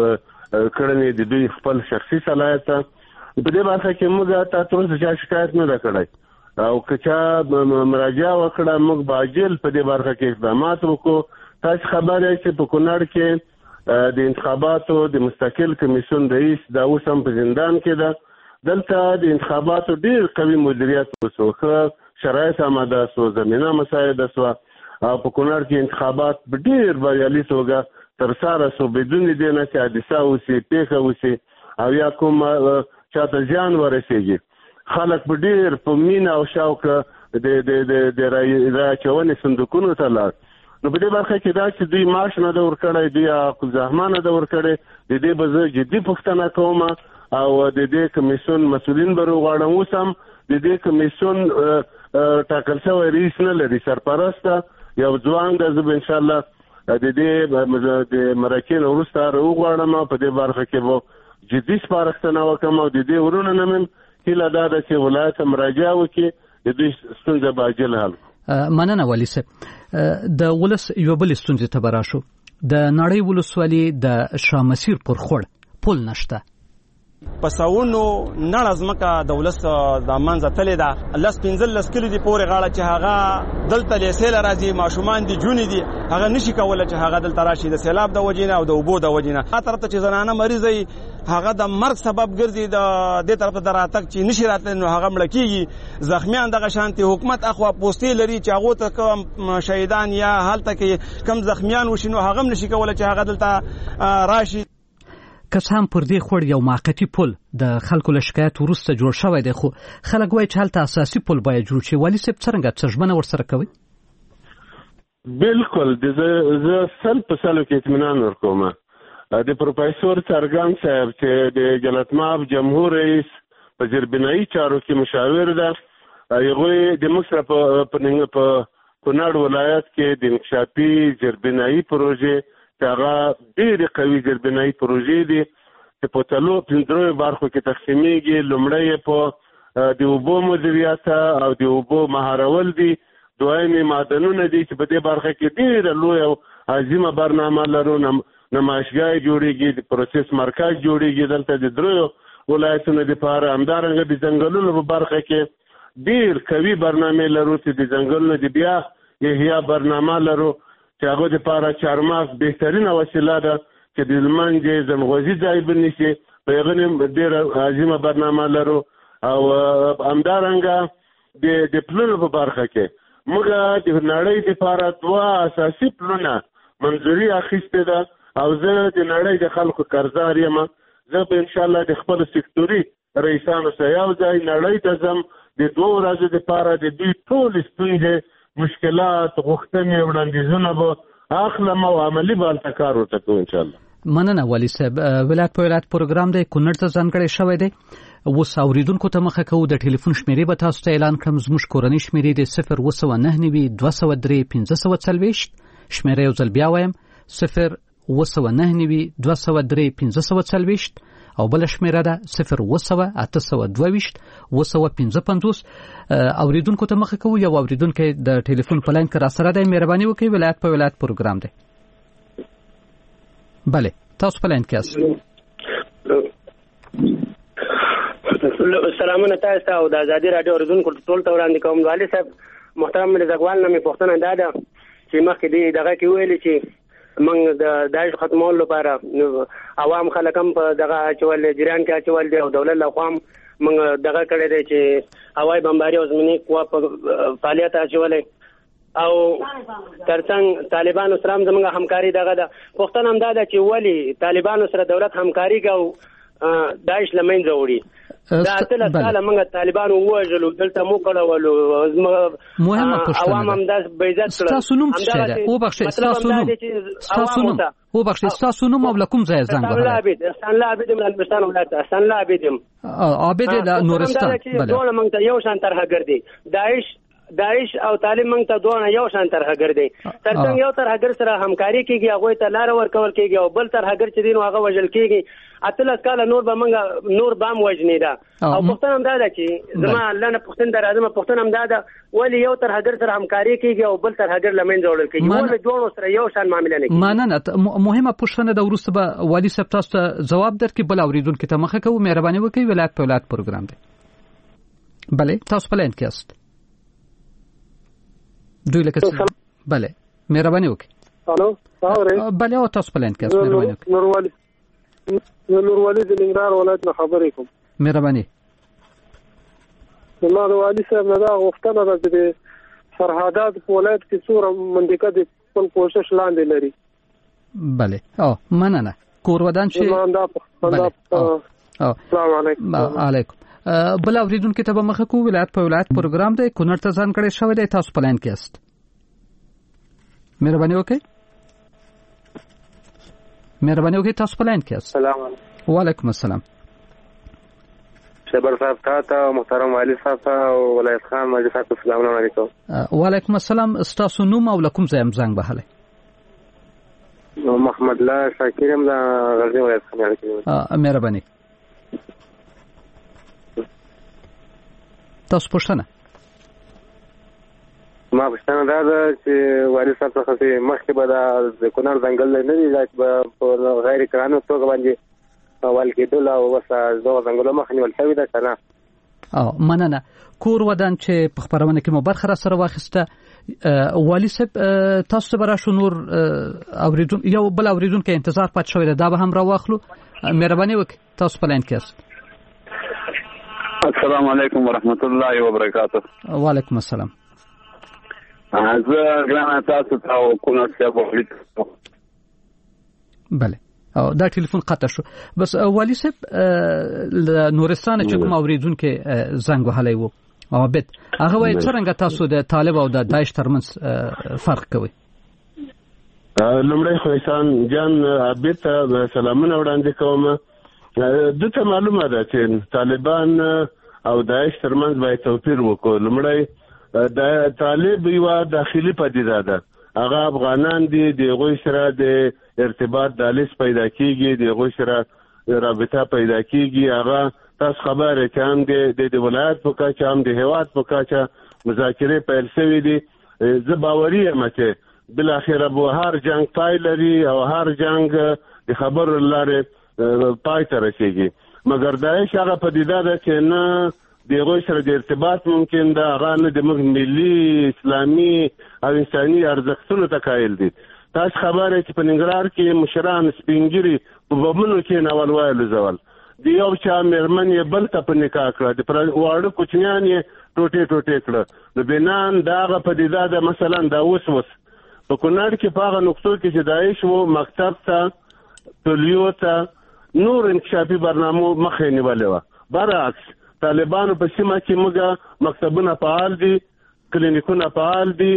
کړنې د دوی خپل شخصي صلاحیت په دې برخه کې موږ تاسو ته شکایت نه کړی او کچا مراجعه وکړه موږ باجل په دې برخه کې اقدامات وکړو. تاسو خبر یاست چې په کونړ کې د انتخاباتو د مستقل کمیسیون رئیس دا اوس هم په زندان کې ده. دلته د انتخاباتو ډیر قوي مدیریت وسو، شرایط آماده سو، زمینه مساعده سو او په کونړ کې انتخابات په ډیر بریالي توګه ترسره سو بدون دې نه چې حادثه وشي، پیښه وشي او یا کوم چاته ځان ورسیږي. خلک په ډیر په مینا او شوق د د د د راچونې صندوقونو ته لاړ. نو په دې برخه کې دا چې دوی معاش نه د ورکړی، دوی حقوق زحمه نه د ورکړی، د دې به زه جدي پوښتنه کوم او د دې کمیسیون مسؤلین به راغواړم. اوس هم د دې کمیسیون ټاکل شوی رئیس نه لري، سرپرسته یو ځوان ده. زه به انشاءالله د دې د مرکې نه وروسته راغواړم په دې برخه کې به جدي سپارښتنه وکړم او د دې ورونه نه مې هیله دا ده چې ولایت ته مراجعه وکړي د دوی ستونزه به عاجل حل کړي. مننه والي صاحب. د ولس یو بل ستونزې ته به راشو. د نړۍ ولسوالي د شاه مسیر پر خوړ پل نشته. پساونو نړ ازمکه د ولس د منځ تلې ده لس پنځل لس کلی دی پورې غاړه چې هغه دلته لیسل راځي ماشومان دي جونې دي هغه نشي کولای چې هغه دلته راشي د سیلاب د وجینه او د اوبو د وجینه. هغه طرف ته چې زنانه مریض وي هغه د مرګ سبب ګرځي، د دې طرف ته دراتک چې نشي راتل نو هغه مړ کیږي. زخمیان دغه شانتي حکومت اخوا پوسټي لري چې هغه ته کوم شهیدان یا حالت کې کم زخمیان وشي نو هغه نشي کولای چې هغه دلته راشي. که څه هم پر دې خوړ یو موقتي پل د خلکو له شکایت وروسته جوړ شوی دی خو خلک وایي چې هلته اساسي پل باید جوړ شي. والي صاحب څرنګه څه ژمنه ورسره کوي؟ بالکل زه سل په سلو کې اطمینان ورکوم. د پروفیسور څرګند صاحب چې د جلتماب جمهور رئیس په زیربنایي چارو کې مشاور ده، هغوی د موږ سره په کونړ ولایت کې د انکشافي زیربنایي پروژې چې هغه ډېرې قوي زیربنایي پروژې دي چې په څلو پنځه برخو کې تقسیمیږي. لومړی په د اوبو مدیریت او د اوبو مهارول دي، دویم معدنونه دي چې په دې برخه کې ډېره لویه او عظیمه برنامه لرو. نمایشګاه جوړیږي، د پروسس مرکز جوړیږي دلته د دریو ولایتونو دپاره. همدارنګه د ځنګلونو په برخه کې ډېر قوي برنامې لرو چې د ځنګلونو د بیا احیا برنامه لرو چې هغه دپاره چارمغز بهترینه وسیله ده چې د لمنځ ځنغوزي ځای بنیسي. په هغه کې ډېره عظیمه برنامه لرو. او همدارنګه د پلونو په برخه کې موږ د نړۍ دپاره دوه اساسي پلونه منظوري اخیستې ده او زه د نړۍ د خلکو قرضدار یم. زه به انشاءالله د خپل سکتوري رئیسانو سره یو ځای نړۍ ته ځم د دوه ورځو دپاره د دوی ټولې ستونزې، مشکلات، غوښتنې، وړاندیزونه به اخلم او عملي به هلته کار ورته کوو انشاءالله. مننه والي صاحب. ولایت په ولایت پروګرام دی کونړ ته ځانګړی شوی دی. اوس اوریدونکو ته مخه کوو د ټلیفون شمیرې به تاسو ته اعلان کړم. زموږ کورنۍ شمیرې دی صفر اوه سوه نهه نوي دوه سوه درې پنځه سوه څلوېښت. شمیره یو ځل بیا وایم صفر اوه سوه نهه نوي دوه سوه درې پنځه سوه څلوېښت او بل شمیره ده صفر اوه سوه اته سوه دوه ویشت اوه سوه پنځه پنځوس. اوریدونکو ته مخه کوو. یو اوریدونکی د ټلیفون په لاین کې را سره دی. مهرباني وکړئ ولایت په ولایت پروګرام دی. بله تاسو په لاین کې یاست. سلامونه تاسو ته او د ازادي رادیو اوریدونکو ټول ته وړاندې کوم. والي صاحب محترم رضاقوال نه مې پوښتنه دا ده چې مخکې دی دغه کې ویلي چې موږ د داعش ختمولو لپاره عوام خلک هم په دغه اچول جریان کې اچول دي او دولت له خوا هم موږ دغه کړی دی چې هوایي بمباري او زمیني قوا په فعالیت اچولی او ترڅنګ طالبانو سره هم زموږ همکاري دغه ده. پوښتنه هم دا ده چې ولې طالبانو سره دولت همکاري کوي او داعش له منځه وړي. دا اتلس کاله موږ طالبانو ووژلو دلته مو کړولو مهمه پوښتنه عوام هم داس بیزت کړل. ستاسو نوم څه ده؟ وبخښئ ستاسو نوم ستاسو نوم وبخښئ ستاسو نوم او لکم ځای زنګ وهلی. احسان الله عابد من بستان ولایت احسان الله عابد عابد د نورستان. بله ټول موږ ته یو شان طرحه ګرځي. داعش داعش او طالب موږ ته دوه یو شان طرحګر دي. ترڅنګ یو طرحګر سره همکاري کیږي هغه ته لار ورکول کیږي او بل طرحګر چې دین هغه وجل کیږي. اتلس کاله نور به موږ نور بام وجنی دا او پښتون هم دا ده چې زما الله نه پښتون درازم پښتون هم دا ده ولی یو طرحګر سره همکاري کیږي او بل طرحګر لمن جوړل کیږي. ول جوړو سره یو شان معاملې نه کیږي. مننه. مهمه پوښتنه د ورسته به والي صاحب تاسو ته جواب درکړي. بل اوریدونکو ته مخه کوو. مهرباني وکړئ ولایت په ولایت پروګرام دی. بله تاسو په لاین کې یاست. دوی لکه بله مهرباني وکړئ. الو تاسو بله او تاسو په لاین کې یاست. مهرباني وکړئ. نوروالی نوروالی د ننګرهار ولایت نه خبرې کوم. مهرباني. ما د والي صاحب نه دا غوښتنه ده چې سرحدات په ولایت کې څومره منطقه د خپل کوشش لاندې لري. بله او مننه. کور ودان چې بله السلام علیکم. علیکم. بل اوریدونکو ته به مخه کوو. ولایت په ولایت پروګرام دی کونړ ته ځانګړی شوی دی. تاسو په لاین کې یاست. مهرباني وکړئ. مهرباني وکړئ تاسو په لاین کې یاست. السلام علیکم. وعلیکم السلام. شبر صاحب ته محترم والي صاحب ته او ولایت خان ماجد صاحب السلام علیکم. وعلیکم السلام. تاسو نوم او لکم ځای هم زنګ وهلی. محمد الله شاکر هم د غزنی ولایت څخه راغلی. مهرباني. تاسو پوښتنه ما پوښتنه دا ده چې والي صاحب څخه مخکې به د کونړ ځنګل نه دی چې په غیر قانوني توګه باندې وال کېدل او بس دغه ځنګلو مخه نیول شوې ده که نه؟ او مننه. کور ودان چې په خپرونه کې مو برخه را سره واخیسته. والي صاحب تاسو ته به راشو. نور اوریدون یو بل اوریدونکی انتظار پاتې شوی دی. دا به هم را واخلو. مهرباني وکړئ تاسو په لاین کې یاست. السلام علیکم ورحمت الله وبرکاته. وعلیکم السلام. زه ګرانه تاسو ته کونړ صاحب ولیکم. بله او دا ټلیفون قطع شو. بس والي صاحب له نورستان چې کوم اوریدونکو زنګ وهلی و او بت هغه وایي څرنګه تاسو د طالب او د داعش ترمنځ فرق کوي؟ لومړی خو احسان جان عابد ته سلامونه وړاندې کوم. دته معلومه ده چې طالبان او داعش ترمنځ باید توپیر وکړو. لومړی د طالب یو داخلي پدیده ده. هغه افغانان دي. د هغوی سره د ارتباط دهلیز پیدا کیږي. د هغوی سره رابطه پیدا کیږي. هغه تاسو خبره چې هم د ولایت په کچه هم د هیواد په کچه مذاکرې پیل شوي دي. زه باوري یم چې بالاخره به هر جنگ پای لري او هر جنگ د خبرو لارې پای ته رسیږي. مګر داعش هغه پدیده ده چې نه د هغوی سره د ارتباط ممکن ده. هغه نه د موږ ملي اسلامي او انساني ارزښتونو ته قایل دي. تاسو خبره چې په ننګرهار کې مشران سپینګیري په بمونو کې ناول وایلو زول د یو چا مېرمن یې بل ته په نکاح کړه. د واړه کوچنیان یې ټوټې ټوټې کړه. د بنان د هغه پدیده ده. مثلا دا اوس اوس په کونړ کې په هغه نقطو کې چې داعش و مکتب ته تولیو ته نور انکشافي برنامو مخې نیولې وه. برعکس طالبانو په سیمه کې موږ مکتبونه فعال دي، کلینیکونه فعال دي،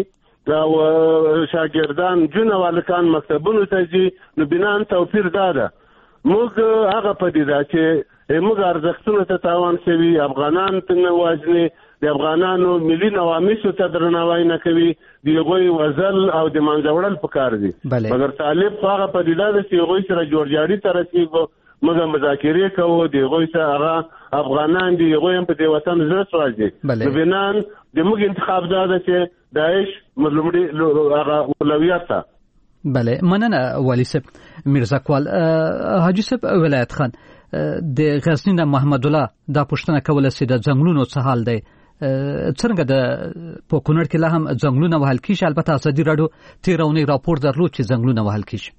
او شاګردان جون والکان مکتبونو ته ځي نو بنان توپیر دا ده موږ هغه پدیده چې موږ ارزښتونو ته تاوان شوي افغانان ته وژني د افغانانو ملي نواميسو ته درناوی نه کوي د هغوی وزل او د منځه وړل پکار دي مګر طالب خو هغه پدیده ده چې هغوی سره جوړجاړي ته رسېږو موږ مذاکرې کوو د هغوی سره هغه افغانان دي هغوی هم په دې وطن زړه سوځي نو بنان د موږ انتخاب دا ده چې داعش لومړی هغه اولویت ده. بله مننه والي صاحب میرزا اقبال. حاجي صاحب ولایت خان د غزنی نه محمد الله دا پوښتنه کوله چې د ځنګلونو څه حال دی څنګه د په کونړ کې لا هم ځنګلونه وهل کیږي البته ازادي راډیو تیر اونۍ راپور درلود چې ځنګلونه وهل کیږي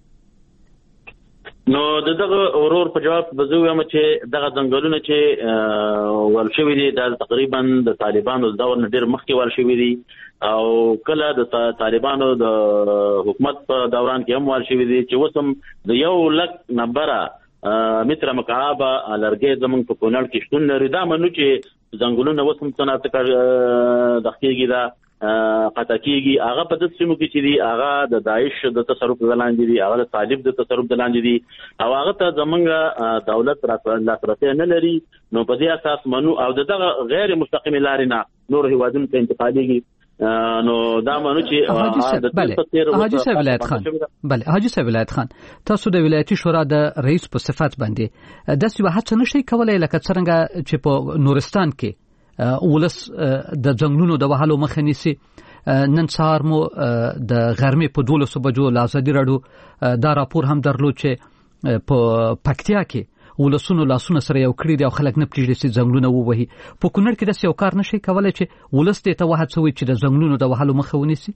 نو دغه اورور په جواب بزو یم چې دغه ځنګلونه چې ول شوی دي د تقریبا د طالبانو د دور نه ډیر مخکې ول شوی دي او کله د طالبانو د حکومت په دوران کې هم ول شوی دي چې وسم د یو لک نمبره متر مکعبه لرګي زمون په کونړ کې شتون لري دا منو چې ځنګلونه وسم صنعت کړ د خېږي دا قطع کیږي هغه په دې سیمو کې چې دی هغه د داعش د تصرف لاندې دی هغه د طالب د تصرف لاندې دی او هغه ته زمونږ دولت راځي نه لري نو په دې اساس منو او دغه غیر مستقیم لارې نه نور هیوادونو ته انتقالېږي نو دا منو چې حاجي صاحب ولایت خان بله حاجي صاحب ولایت خان تاسو د ولایتي شورا د رئیس په صفت باندې د څه هڅه نشئ کولای لکه څنګه چې په نورستان کې ولس د ځنګلونو د وهلو مخه نیسي نن سهار مو د غرمې په دولسو بجو له ازادي راډیو دا راپور هم درلود چې په پکتیا کې ولسونو لاسونه سره یو کړی دی او خلک نه پریږدي چې ځنګلونه ووهي په کونړ کې داسې یو کار نشي کولی چې ولس دې ته وهڅوي چې د ځنګلونو د وهلو مخه ونیسي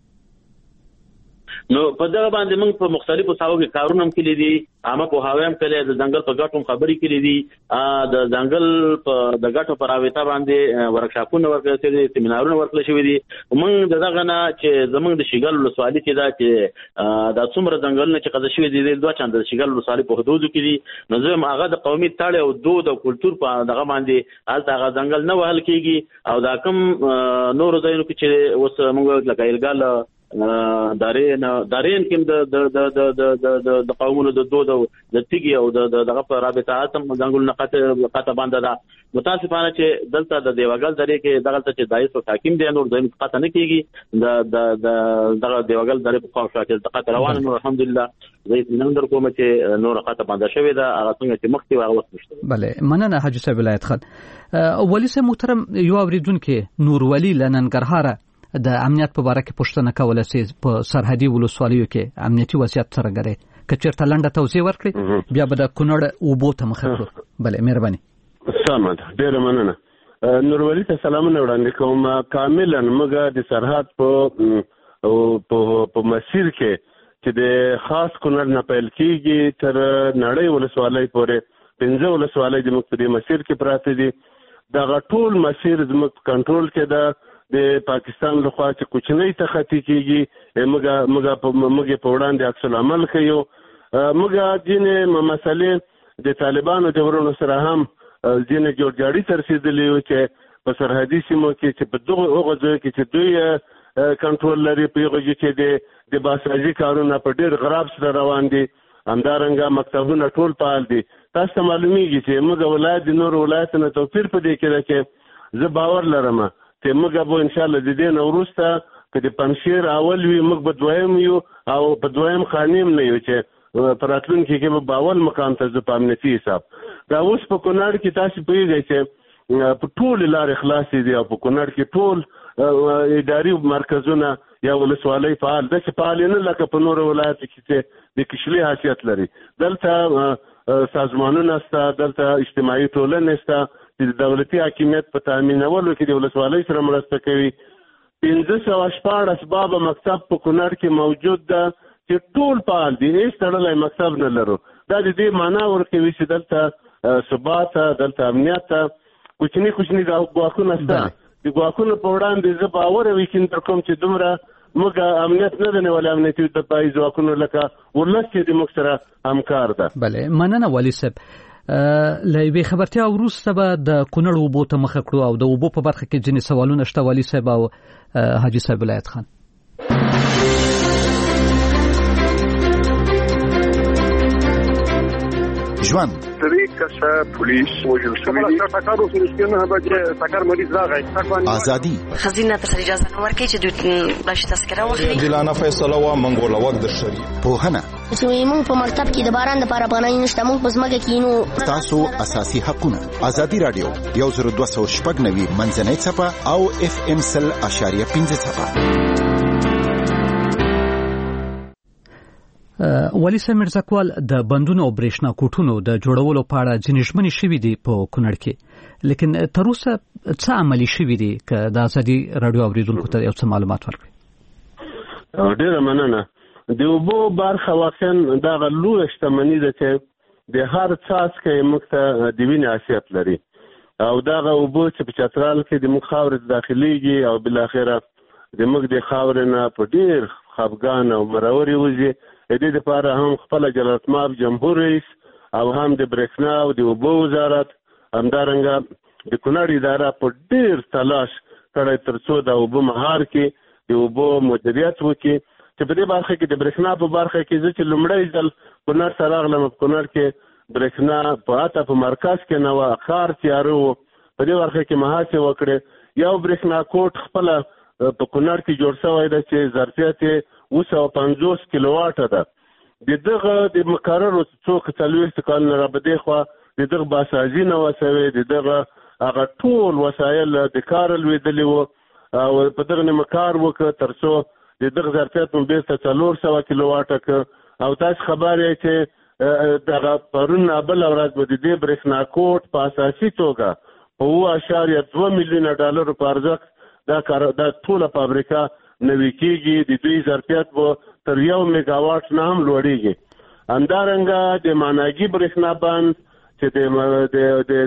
نو په دغه باندې موږ په مختلفو ساحو کې کارونه هم کړي دي عامه پوهاوی هم کړی د ځنګل په ګټو خبرې کړي دي د ځنګل په د ګټو پر راويته باندې ورکشاپونه ورکړل دي سیمینارونه ورکړل شوي دي موږ دغه نه چې زموږ د شیګل ولسوالۍ کې دا چې د څومره ځنګلونه چې قضا شوي دي دوه چاند د شیګل ولسوالۍ په حدودو کې دي نو زم هغه د قومي تاړ او دود او کلچر په دغه باندې حالت هغه ځنګل نه وهل کیږي او دا کوم نور ځایونو کې چې اوس موږ لکه ایلګال دارین دارین کوم د د د د د د قومونو د دود او د تیګي او د دغه په رابطه اتم ځنګل نقطه قطه باندې دا متاسفانه چې دلته د دیوګل درې کې دغه چې دایس او حاکم دی نور د قطه نه کیږي د د دغه دیوګل درې په خاصه کې د قطه روان نو الحمدلله زه نن در کوم چې نور قطه باندې شوې ده هغه څنګه چې مخکې هغه وخت نشته. بله مننه حاجي صاحب ولایت خان. ولی صاحب محترم یو اوریدونکو نور ولی لننګرهار د امنیت په اړه کې پوښتنه کوله چې په سرحدي ولسوالیو کې امنیتي وضعیت څنګه دی کچېرته لنډه توضیح ورکړي بیا به د کونړ اوبو ته مخه کړو. بله مهرباني. سلام ډېر مننه نورولي ته سلامونه وړاندې کوم. کاملا موږ د سرحد په په مسیر کې چې د خاص کونړ نه پیل کیږي تر نړۍ ولسوالۍ پورې پنځه ولسوالۍ د مختلف مسیر کې پراته دي دا ټول مسیر زموږ کنټرول کې ده د پاکستان لخوا چې کوچنۍ تخطی کیږي موږ موږ موږ په وړاندې عکس العمل کوي موږ ځینې مسلې د طالبانو د ورونو سره هم ځینې جوړجاړي تر رسیدلې چې په سرحدي سیمو کې چې په دغه اوغه کې چې دوی کنټرول لري په یوه چې د د باسازي کارونه په ډېر غراب سره روان دي همدارنګه مکتبونه ټول فعال دي. تاسو معلومیږي چې موږ ولایت د نور ولایتونو توپیر په دې کې ده چې زه باور لرم چې موږ به ان شاء الله د دې نو وروسته که د پنځیر اول وي موږ به دویم یو او په دویم خانیم نه یو چې په راتلونکي کې به باول مقام ته ځو په امنیتي حساب. دا اوس په کونړ کې تاسو پوهیږئ چې په ټول لارې خلاصې دي او په کونړ کې ټول اداري مرکزونه یا ولسوالۍ فعال ده چې فعال نه لکه په نورو ولایتو کې چې د کشلي حیثیت لري. دلته سازمانونه شته دلته اجتماعي ټولنې شته د دولتي حاکمیت په تامینولو کې د ولسوالۍ سره مرسته کوي. پنځه سوه شپاړس بابه مکتب په کونړ کې موجود ده چې ټول فعال دي هیڅ تړلی مکتب نه لرو. دا د دې معنا ورکوي چې دلته ثبات دلته امنیت کوچني کوچني ګواښونه شته د ګواښونو په وړاندې زه باور یقین در کوم چې دومره موږ امنیت نه دی نیولی امنیتي دفاعي ځواکونو لکه ولس چې د موږ سره همکار ده. بله مننه والي صاحب. له یوې خبرتیا وروسته به د کونړ اوبو ته مخه کړو او د اوبو په برخه کې ځینې سوالونه شته والي صاحب او حاجي صاحب ولایت خان. ژوند درې کسه پولیس وژل شوي دي. ټاکر اوس رښتینه به ټاکر مریض راغی. ازادي خزینه ته اجازه نه ورکړي چې دوی باش تذکره واخلي. دلانه فیصله وا منګول وخت د شری پوهنه چې موږ په مکتب کې د باران د لپاره پناه نشته، موږ په ځمکه کې نو تاسو اساسي حقونه. ازادي رادیو یو زر دوه سوه شپږ نوي منځنۍ صفه او اف ام سل اشاریه پنځه صفه. والي صاحب مرزاکوال د بندونو او برېښنا کوټونو د جوړولو په اړه ځینې ژمنې شوي دي په کونړ کې، لیکن تر اوسه څه عملي شوي دي که د ازادي رادیو اوریدونکو ته یو څه معلومات ورکړي؟ ډېره مننه. د اوبو برخه واقعا دغه لویه شتمني ده چې د هر څاڅکی موږ ته د وینې حیثیت لري او دغه اوبو چې په چترال کې د موږ خاورې ته داخلیږي او بالاخره د موږ د خاورې نه په ډېر خفګان او مرورې وځي. د دې لپاره هم خپل جلالتمآب جمهور رئیس او هم د برېښنا او د اوبو وزارت همدارنګه د کونړ اداره په ډېر تلاش کړی تر څو د اوبو مهار کې د اوبو مدیریت وکړي چې په دې برخه کې د برېښنا په برخه کې زه چې لومړی ځل کونړ ته راغلم په کونړ کې برېښنا په اته په مرکز کې نه وه، ښار تیاره و. په دې برخه کې محاسې وکړې. یو برېښنا کوټ خپله په کونړ کې جوړ شوی ده چې ظرفیت یې اوه سوه پنځوس کیلو واټه ده. د دغه د مقررو څو څلوېښت کالونه را بدې خوا د دغه باسازي نه وه سوې، د دغه هغه ټول وسایل د کاره لوېدلي وو او په دغه نیمه کار وکړه تر څو د دغه ظرفیت مو بېرته څلور سوه کیلو واټه کړ. او تاسو خبر یې چې دغه پرون بله ورځ به د دې برېښنا کوټ په اساسي توګه په اوه اشاریه دوه میلیونه ډالرو په ارزښت دا کار دا ټوله فابریکه نوي کېږي. د دوی ظرفیت به تر یو میګاواټ نه هم لوړېږي. همدارنګه د ماناګي برېښنا بند چې د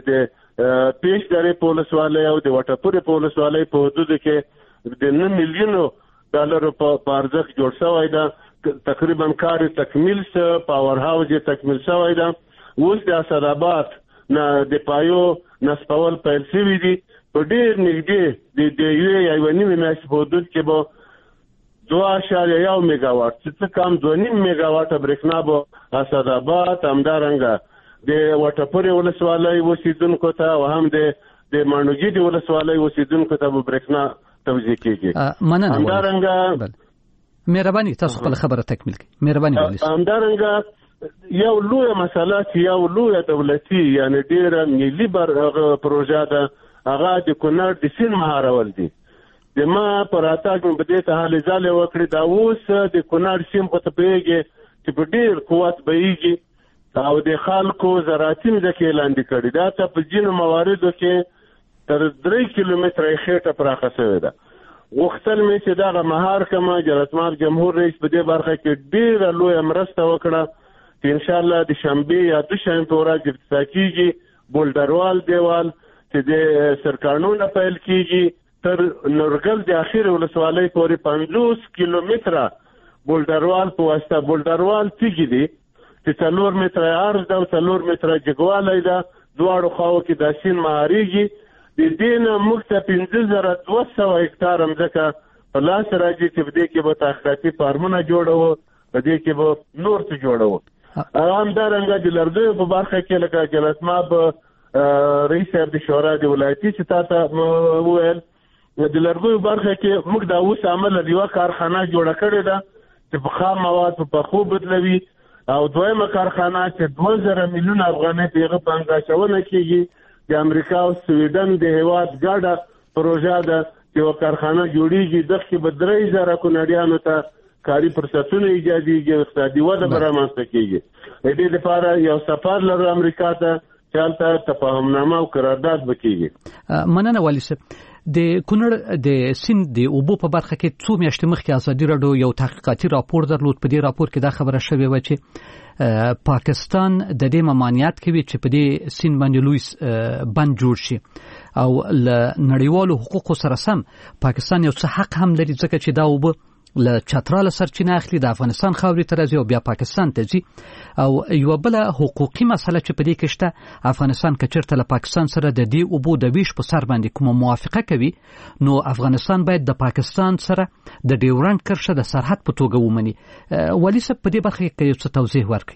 د پیش درې په ولسوالۍ او د وټپورې په ولسوالۍ په حدودو کې د نه میلیونو ډالرو په ارزښت جوړ شوی ده. تقریبا کار تکمیل شه، پاور هاوس یې تکمیل شوی ده. اوس د اسداباد نه د پایو نصبول پیل شوي دي. په ډېر نږدې د یوې یا یوه نیمې میاشتې په حدود کې به دوه اشاریه یو میګاواټ چې څه کم دوه نیم میګاواټه برېښنا به اسداباد همدارنګه د وټپورې ولسوالۍ اوسېدونکو ته او هم د د ماڼوګي د ولسوالۍ اوسېدونکو ته به برېښنا توزیع کېږي. مننه. همدارنګه مهرباني تاسو خپل خبره تکمیل کړئ. مهرباني. همدارنګه یو لویه مسله چې یو لویه دولتي یعنی ډېره ملي پروژه ده، هغه د کونړ د سیند مهارول دي. د ما په راتګ مې په دې ته هلې ځلې وکړې. دا اوس د کونړ سیند خو ته پوهېږې چې په ډېر قوت بهیږي او د خلکو زراعتي مځکې لاندې کړي. دا ته په ځینو مواردو کې تر درې کیلومتره یې خېټه پراخه شوې ده. غوښتل مې چې دغه مهار کړم. جلالتمآب جمهور رئیس په دې برخه کې ډېره لویه مرسته وکړه چې انشاءالله د شنبې یا دوشنبې په ورځ افتتاح کېږي. بولډروال دیوال چې د سرکانونه پیل کېږي تر نورګل د اخیر ولسوالۍ پورې پنځوس کیلومتره بولډروال په واسطه. بولډروال تیږي دي چې څلور متره عرض ده او څلور متره جګوالی ده. دواړو خواو کې دا سیند مهارېږي. د دې نه موږ ته پنځه زره دوه سوه هکټاره مځکه په لاس راځي چې په دې کې به تحقیقاتي فارمونه جوړوو، په دې کې به نور څه جوړوو. همدارنګه د لرګیو په برخه کې لکه جلالتمآب رئیس صاحب د شورا د ولایتي چې تا ته وویل، د لرګیو برخه کې موږ دا اوس عمله د یوه کارخانه جوړه کړې ده چې په خام مواد په پخو بدلوي او دویمه کارخانه چې دوه زره میلیونه افغانۍ په هغه پانګه اچونه کېږي. د امریکا او سویډن د هېواد ګډه پروژه ده چې یوه کارخانه جوړېږي. دغه کې به درې زره کونړیانو ته کاري فرصتونه ایجادېږي او اقتصادي وده به رامنځته کېږي. د دې لپاره یو سفر لرو امریکا ته چې هلته تفاهمنامه او قرارداد به کېږي. مننه والي صاحب. د کونړ د سیند د اوبو په برخه کې څو میاشتې مخکې ازادي راډیو یو تحقیقاتي راپور درلود. په دې راپور کې دا خبره شوې وه چې پاکستان د دې ممانعت کوي چې په دې سیند باندې لوی بند جوړ شي او له نړیوالو حقوقو سره سم پاکستان یو څه حق هم لري ځکه چې دا اوبه له چتراله سرچینه اخلي د افغانستان خاورې ته راځي او بیا پاکستان ته ځي. او یو بل حقوقي مسله چې په دې کې شته، افغانستان که چېرته له پاکستان سره د دې اوبو د ویش په سر باندې کومه موافقه کوي، نو افغانستان باید د پاکستان سره د ډیورنډ کرښه د سرحد په توګه ومني. والي صاحب په دې برخه کې یو څه توضیح ورکړي.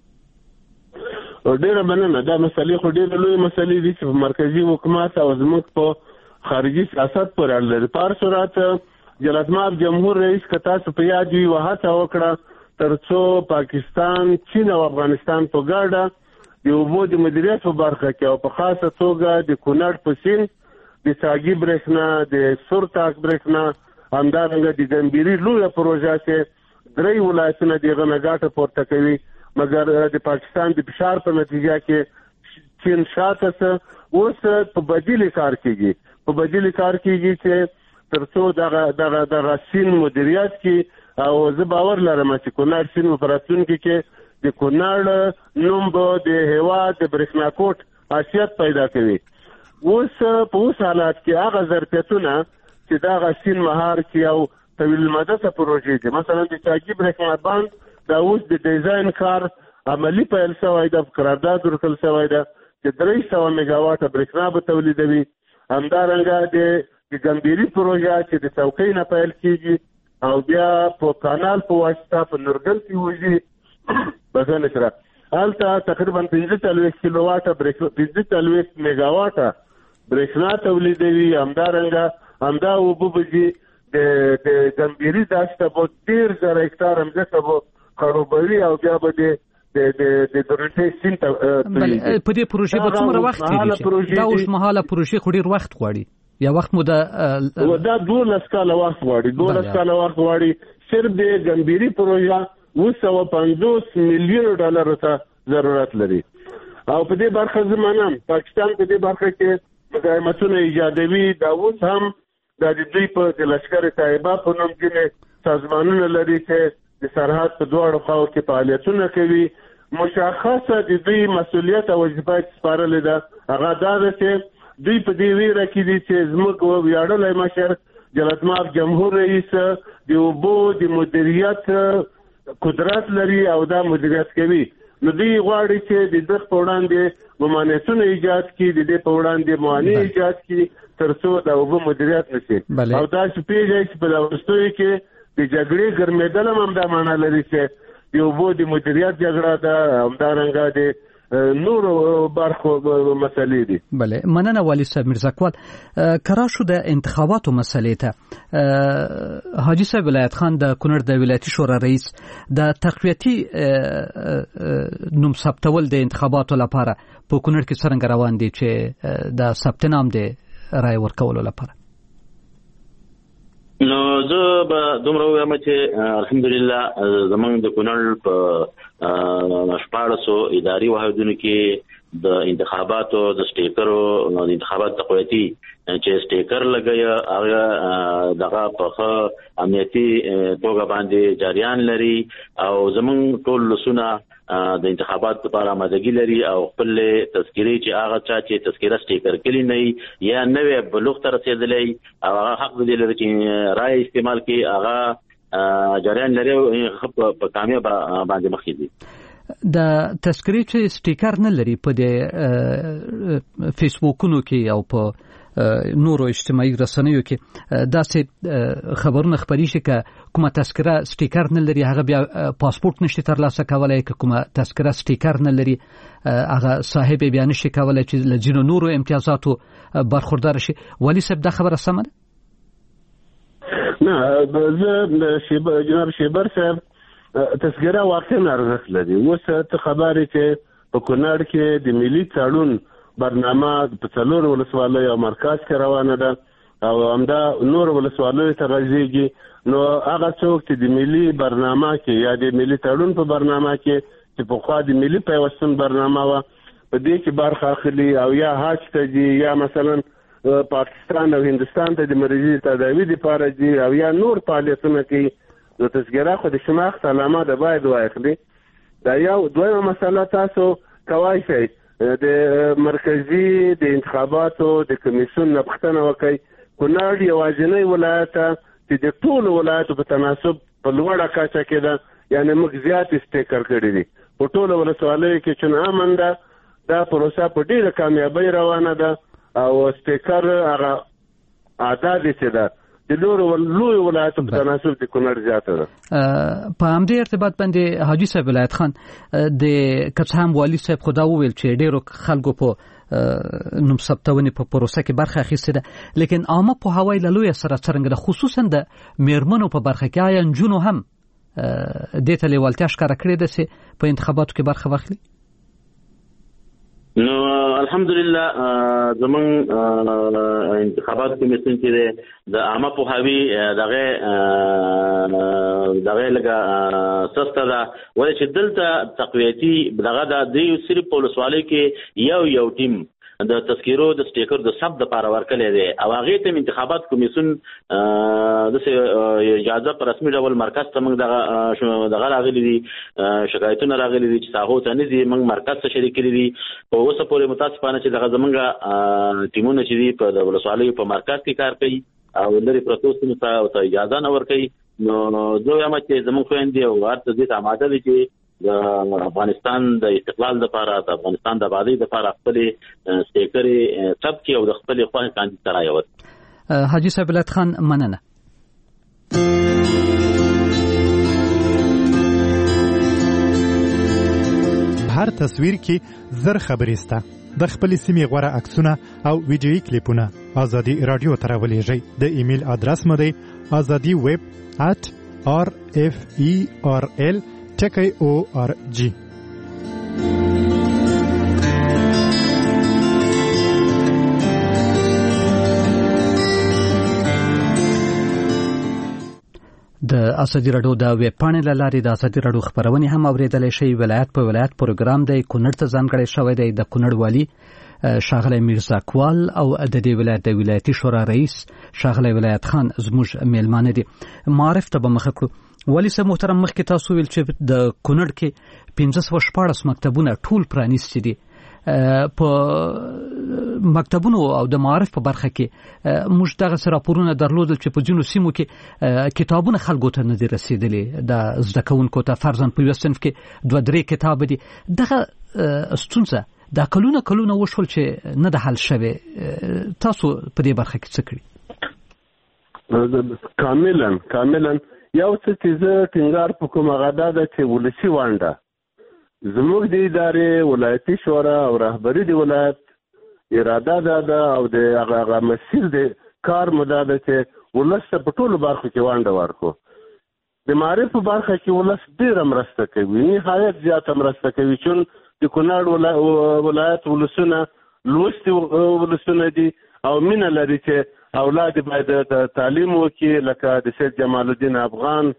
ډیره مننه. دا مسلې خو ډیره لوی مسلې دي چې په مرکزي حکومت او زموږ په خارجي سیاست پورې اړه لري. په هر صورت جلالتمآب جمهور رئیس که تاسو په یاد وي وهڅه وکړه تر څو پاکستان، چین او افغانستان په ګډه د اوبو د مدیریت په برخه کې او په خاصه توګه د کونړ په سیند د ساګي برېښنا، د سورتاک برېښنا، همدارنګه د ګمبیري لویه پروژه چې درې ولایتونه دغه نه ګټه پورته کوي، مګر د پاکستان د فشار په نتیجه کې چین شاته څه اوس په بدیل کار کیږي په بدیل کار کیږي چې ترڅو دغه دغه دغه سین مدیریت کی او زه باور لرم چې کونړ سین په راتلونکي کې د کونړ نوم به د هېواد د برېښنا کوټ حیثیت پیدا کوي. اوس په اوس حالات کې هغه ظرفیتونه چې دغه سین مهار کې او طویل المدى پروژې دي، مثلا د چاګي برېښنا باند دا اوس د ډیزاین کار عملی پیل شوی د قرارداد ورکړل شوی ده چې درې سوه میګاواټه برېښنا به تولیدوي. همدارنګه د د ګمبیري پروژه چې د څوکۍ نه پیل کیږي او بیا په کانال په واسطه په نورګل کې وځي بغل سره هلته تقریبا پنځه څلوېښت کیلو واټه برېښنا پنځه څلوېښت میګاواټه برېښنا تولیدوي. همدارنګه همدا اوبه به ځي د د ګمبیري دښته به ډېر زره هکټاره مځکه به خړوبوي او بیا به د د د د درنټې سیند ته په دې پروژې به څومره وخت تېرېږي؟ دا اوسمهاله پروژې خو ډېر وخت غواړي. یا وخت مو دا دا دولس کاله وخت غواړي دولس کاله وخت غواړي. صرف د ګمبیري پروژه اوه سوه پنځوس میلیون ډالرو ته ضرورت لري. او په دې برخه زه منم پاکستان په دې برخه کې مزاحمتونه ایجادوي. دا اوس هم د دوی په د لشکر طیبه په نوم کې سازمانونه لري چې د سرحد په دواړو خواو کې فعالیتونه کوي. مشخصه د دوی مسؤلیت او وظیفه سپارلې ده، هغه دا ده چې دوی په دې ویره کې دي چې زموږ ویاړلی مشر جلالتمآب جمهور رئیس د اوبو د مدیریت قدرت لري او دا مدیریت کوي. نو دوی غواړي چې د دغه په وړاندې ممانعتونه ایجاد کړي، د دې په وړاندې موانع ایجاد کړي تر څو د اوبو مدیریت نشي. او دا چې پیږي چې په وروستیو کې د جګړې ګرمېدل هم دا معنا لري چې د اوبو د مدیریت جګړه ده، همدارنګه د نورو برخو مسلې دي. بله مننه والي صاحب میرزاکوال. کرا شو د انتخاباتو مسلې ته حاجی صاحب ولایت خان د کونړ د ولایتي شورا رئیس د تقویتي نوم ثبتول د انتخاباتو لپاره په کونړ کې څرنګه روان دي چې د ثبت نام د رای ورکولو لپاره؟ نو زه به دومره ووایم چې الحمدلله زمونږ د کونړ په شپاړسو اداري واحدونو کې د انتخاباتو د سټیکرو د انتخابات تقویتي چې سټیکر لګي هغه دغه په امنیتي توګه باندې جریان لري او زمونږ ټول لسونه د انتخابات لپاره آمادګي لري او خپل تذکيري چې هغه چا چې تذکره سټیکر کلی نه یا نوې بلوغ ته رسیدلی او هغه حق دی لري چې رائے استعمال کوي، هغه جریان لري په کامیاب باندې مخکې دي. د تذکرې چې سټیکر نه لري په د فیسبوکونو کې او په نورو اجتماعي رسنیو کې داسې خبرونه خپرې شي چې کومه تذکره سټیکر نه لري هغه بیا پاسپورت نشي ترلاسه کولای، که کومه تذکره سټیکر نه لري هغه صاحب بیا نشي کولای چې له ځینو نورو امتیازاتو برخوردار شي. والي صاحب دا خبره سمه ده؟ نه زه جناب شیبر صاحب تذکره واقعا ارزښت لري. اوس ته خبرې چې په کونړ کې د ملي تړون برنامه په څلور ولسوالیو او مرکز کې روانه ده او همدا نور ولسوالیو ته راځيږي. نو هغه څوک چې د ملي برنامه کې یا د ملي تړون په برنامه کې چې په خوا د ملي پیوستون برنامه و په دې کې برخه اخلي او یا حج ته ځي یا مثلا پاکستان او هندستان ته د مریضي تداوی لپاره ځي او یا نور فعالیتونه کوي، نو تذکره خو د شناخت علامه ده باید واخلي. دا یو دویمه مسله تاسو کوای شئ د مرکزی د انتخاباتو د کمیسیون نه پوښتنه وکړئ. کونړ یوازینی ولایت چې د ټولو ولایتو په تناسب په لوړه کچه کې ده، یعنی موږ زیات سټیکر کړي دي په ټولو ولسوالیو کې چې امن ده. دا پروسه په ډیره کامیابی روانه ده او سټیکر هغه اعداد چې ده د نورو لوی ولایتو په تناسب د کونړ زیاته ده. په همدې ارتباط باندې حاجي صاحب ولایت خان د کڅ هم والی صاحب خدا وویل چې ډیرو خلکو په نوم ثبتونې په پروسه کې برخه اخیستې ده، لیکن عامه په هوای له لوی سره څرنګه ده، خصوصا د میرمنو په برخه کې آیا نجونو هم دې ته لیوالتیا ښکاره کړې ده چې په انتخاباتو کې برخه واخلي؟ نو الحمدلله زمون انتخابات کمیسیون چې د عامه پوهاوی دغه دغه لګه سسته ده، ولې چې دلته تقویتی دغه د دې صرف په ولسوالۍ کې یو یو ټیم د تذکیرو د سټیکر د سب د پاره ورکلې دی او هغه ته انتخابات کمیسیون د اجازه پر رسمي ډول مرکز ته موږ دغه دغه راغلي دي، شکایتونه راغلي دي چې ساحو ته نه دي، موږ مرکز ته شریک کړي دي. په اوسه پورې متاسفانه چې دغه زمونږ ټیمونه چې دي په د ولسوالیو په مرکز کې کار کوي او لري پروتو سیمو ته اجازه نه ورکوي. نو زه وایم چې زموږ خویندې او هر څه دې ته آماده دي چې د افغانستان د استقلال لپاره، د افغانستان د آبادی لپاره خپل سټیکرې ثبت کړي او د خپل خوښ کاندید سره یوت. حاجي صاحب ولایت خان مننه. هر تصویر کې زر خبرې سته، د خپل سیمې غوره عکسونه او ویډیویي کلیپونه ازادي رادیو ته راولېږئ. د ایمیل ادرس مو دی ازادي ویب at r f e r l ټکی او ار جی. د ازادي رادیو د ویب پاڼې له لارې د ازادي رادیو خبرونه هم اوریدلای شئ. ولایت په ولایت پروګرام دی کونړ ته ځانګړی شوی دی. د کونړ والی شاغلی میرزا کوال او د دې ولایت د ولایتي شورا رئیس شاغلی ولایت خان زموږ میلمانه دي. معرف ته به مخه کړو. والی صاحب محترم، مخکې تاسو ویل چې د کونړ کې پنځه سوه شپاړس مکتبونه ټول پرانیستي دي. په مکتبونو او د معارف په برخه کې موږ دغه راپورونه درلودل چې په ځینو سیمو کې کتابونه خلکو ته نه دي رسیدلي، د زده کوونکو ته فرضاً په یو صنف کې دوه درې کتاب دي. دغه ستونزه دا کلونه کلونه وشول چې نه ده حل شوې. تاسو په دې برخه کې څه کړي؟ کاملا کاملا یو څه چې زه ټینګار په کوم هغه دا ده چې ولسي ونډه زموږ د ادارې ولایتي شورا او رهبري د ولایت اراده دا ده او د هغه مسیر د کار مو دا ده چې ولس ته په ټولو برخو کې ونډه ورکړو. د معارف په برخه کې ولس ډېره مرسته کوي، نهایت زیاته مرسته کوي، چون د کونړ ولایت ولسونه لوستي ولسونه دي او مینه لري چې اولاد باید تعلیم وکړي، لکه د سید جمال الدین افغان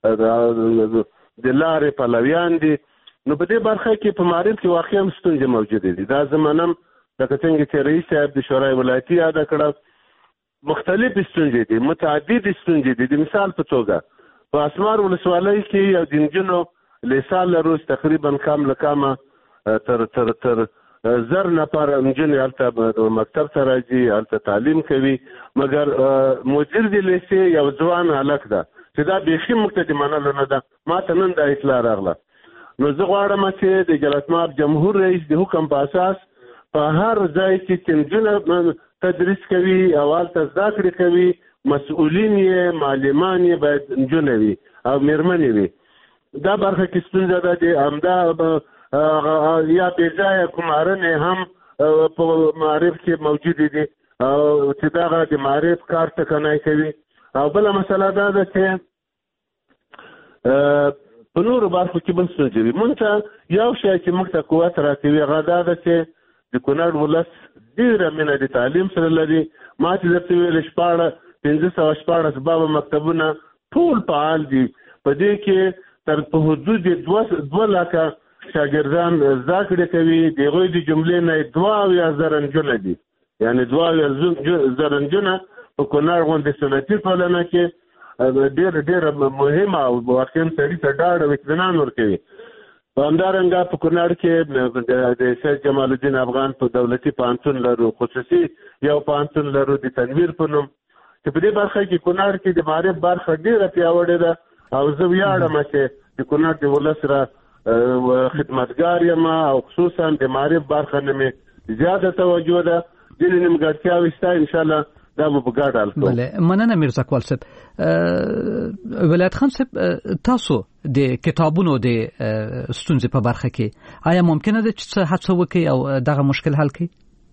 د لارې پلویان دي. نو په دې برخه کې په معارف کې واقعا ستونزې موجودې دي. دا زمانه لکه څنګه چې رئیس صاحب د شورای ولایتي یاده کړه، مختلف ستونزې دي، متعدد ستونزې دي. د مثال په توګه په اسمار ولسوالۍ کې یو د نجونو لیسال روز تقریبا کام لکامه تر تر تر زر نفر نجونې هلته مکتب ته راځي، هلته تعلیم کوي، مګر مدیر د لیسې یو ځوان هلک ده چې دا بیخي موږ ته د منلو نه ده. ما ته نن دا اطلاع راغله. نو زه غواړم چې د جلسماب جمهور رئیس د حکم په اساس په هر ځای کې چې نجونه تدریس کوي او هلته زده کړې کوي، مسؤلین یې معلمان یې باید نجونه وي او میرمنې وي. دا برخه کې ستونزه ده چې همدا یا بېځایه کومارنې هم په معارف کې موجودې دي او چې دغه د معارف کار ټکنی کوي. او بله مسله دا ده چې په نورو برخو کې بل ستونزې وي. مونږ ته یو شی چې موږ ته قوت راکوي هغه دا ده چې د کونړ ولس ډېره مینه د تعلیم سره لري. ما چې درته ویل شپاړه پنځه سوه شپاړس بابه مکتبونه ټول فعال دي. په دې کې تر په حدود دوه دوه لکه شاګردان زده کړې کوي. د هغوی د جملې نه دوه اویا زره نجونه دي، یعنې دوه اویا زره نجونه په کونړ غوندې صنعتي ټولنه کې ډېره ډېره مهمه او واقعا سړي ته ډاډ او اطمینان ورکوي. په همدارنګه په کونړ کې د سید جمال الدین افغان په دولتي پوهنتون لرو، خصوصي یو پوهنتون لرو د تنویر په نوم، چې په دې برخه کې کونړ کې د معرف برخه ډیره پیاوړې ده او زه ویاړم چې د کونړ د ولس سره خدمتګار یم او خصوصا د معرف برخه نه مې زیاته توجه ده ځینې نیمګړتیاوې شته انشاءالله دا به په ګډه حل کوو. بله مننه میرزا اقبال صاحب. ولایت خان صاحب تاسو د کتابونو د ستونزې په برخه کې آیا ممکنه ده چې څه هڅه وکړئ او دغه مشکل حل کړئ؟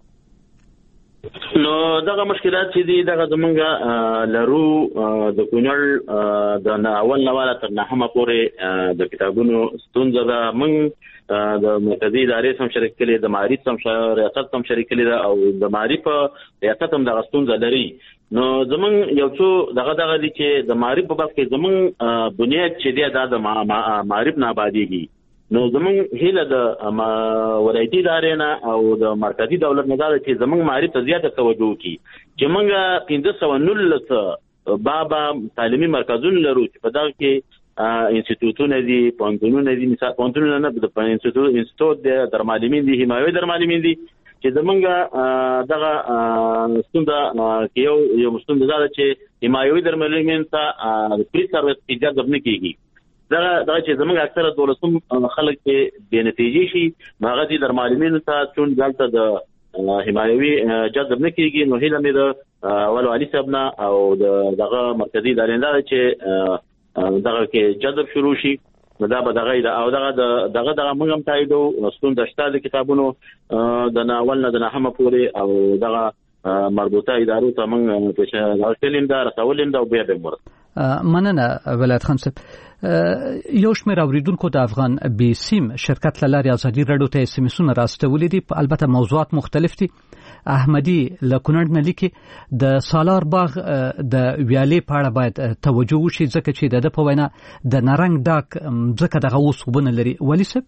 نو دغه مشکلات چې دي دغه زمونږ لرو د کونړ د اول نواله تر نهمه پورې د کتابونو ستونزه ده. موږ د مرکزي ادارې سم شریک کړي، د معرف سم ریاست سم شریک کړي او د معرف ریاست هم دغه ستونزه لري. نو زمونږ یو څو دغه دغه دي چې د معرف په باب کې زمونږ بنیاد چې دی دا د معرف نه آبادیږي. نو زمونږ هیله د ولایتي ادارې نه او د مرکزي دولت نه دا چې زمونږ معرف ته زیاته توجه وکړي چې موږ پنځه سوه نولس بابا تعلیمي مرکزونه لرو چې په دغه کې انسټیټیوټونه دي، پوهنتونونه دي، مثال پوهنتونونه نه د انسټیټیوټ د درمعلمین دي، حمایوي درمعلمین دي چې زمونږ دغه ستونزه کې یو یو ستونزه ده چې حمایوي درمعلمین ته فری سروس اجازه نه کیږي. دا دا چې زمونږ اکثره دولتوم خلک کې بې نتیجې شي هغه دي درمعلمین ته چون دلته د حمایوي جذب نه کیږي. نو هیله مې د اول علي صاحب نه او دغه مرکزي ادارې نه چې دغه کې جذب شروع شي دا به دغه او دغه دغه دغه موږ هم تاییدو ستونزه شته د کتابونو د اول نه د نهمه پورې او دغه مربوطه ادارو ته موږ په شلیم دا رسولیم دا بیا به مرسته. مننه ولایت خان صاحب. یو شمېر اوریدونکو د افغان بي سیم شرکت له لارې ازادي راډیو ته اس ام اسونه راستولي دي، البته موضوعات مختلف دي. احمدي له کونړ نه لیکي د سالار باغ د ویالې په اړه باید توجه وشي ځکه چې د په وینا د نارنګ ډاک ځکه دغه اوس وبونه لري. ولی صاحب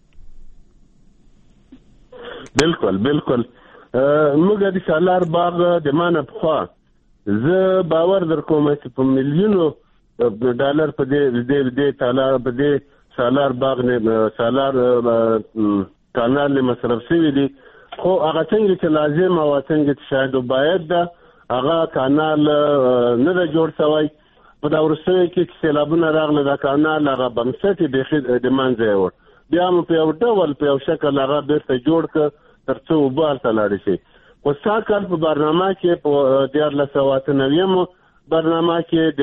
بالکل بالکل موږ د سالار باغ د مانه پخوا زه باور در کوم چې په میلیونو ډالر په دې دې تالار په دې سالار باغ نه سالار کانال نه مصرف شوی دي، خو هغه څنګه چې لازم او څنګه چې شاید باید دا هغه کانال نه دا جوړ شوی. په دا ورسره کې چې سیلابونه راغله دا کانال هغه بنسټي د د منځه وړ بیا مو په یو ډول په یو شکل هغه بیرته جوړ ک ترڅو وبال تلاړ شي. خو ساکل په برنامه کې په دیارلس سوه اته نوي برنامه کې د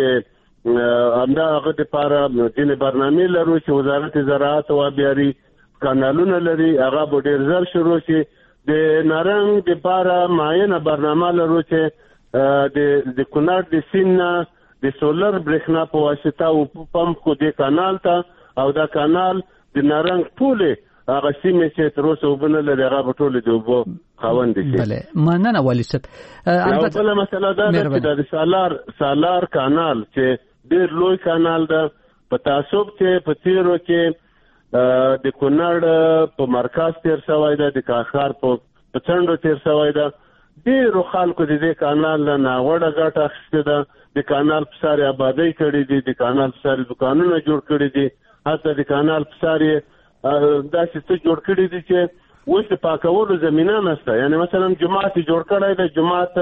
امدا هغه لپاره ځینې برنامې لرو چې وزارت زراعت او آبیاري کانالونه لري هغه به ډېر ژر شروع شي. د نارنګ لپاره معینه برنامه لرو چې د د کونړ د سیند د سولر برېښنا په واسطه او پمپ کو د کانال ته او دا کانال د نارنګ ټوله هغه سیمه چې تر اوسه وبنه لري هغه په ټوله د وبو خاوند شي. بله مننه والي صاحب. البته بل مسله دا ده چې د سالار سالار کانال چې ډېر لوی کانال ده په تعصب کې په تیرو کې د کونړ په مرکز تیر شوی ده، د کاخار په څنډو تیر شوی ده. ډېرو خلکو د دې کانال نه ناوړه ګټه اخیستې ده، د کانال په سر آبادۍ کړې دي، د کانال په سر دکانونه جوړ کړي دي، حتی د کانال په سر داسې څه جوړ کړي دي چې اوس د پاکولو زمینه نشته. یعنی مثلا جومات جوړ کړی دی، جومات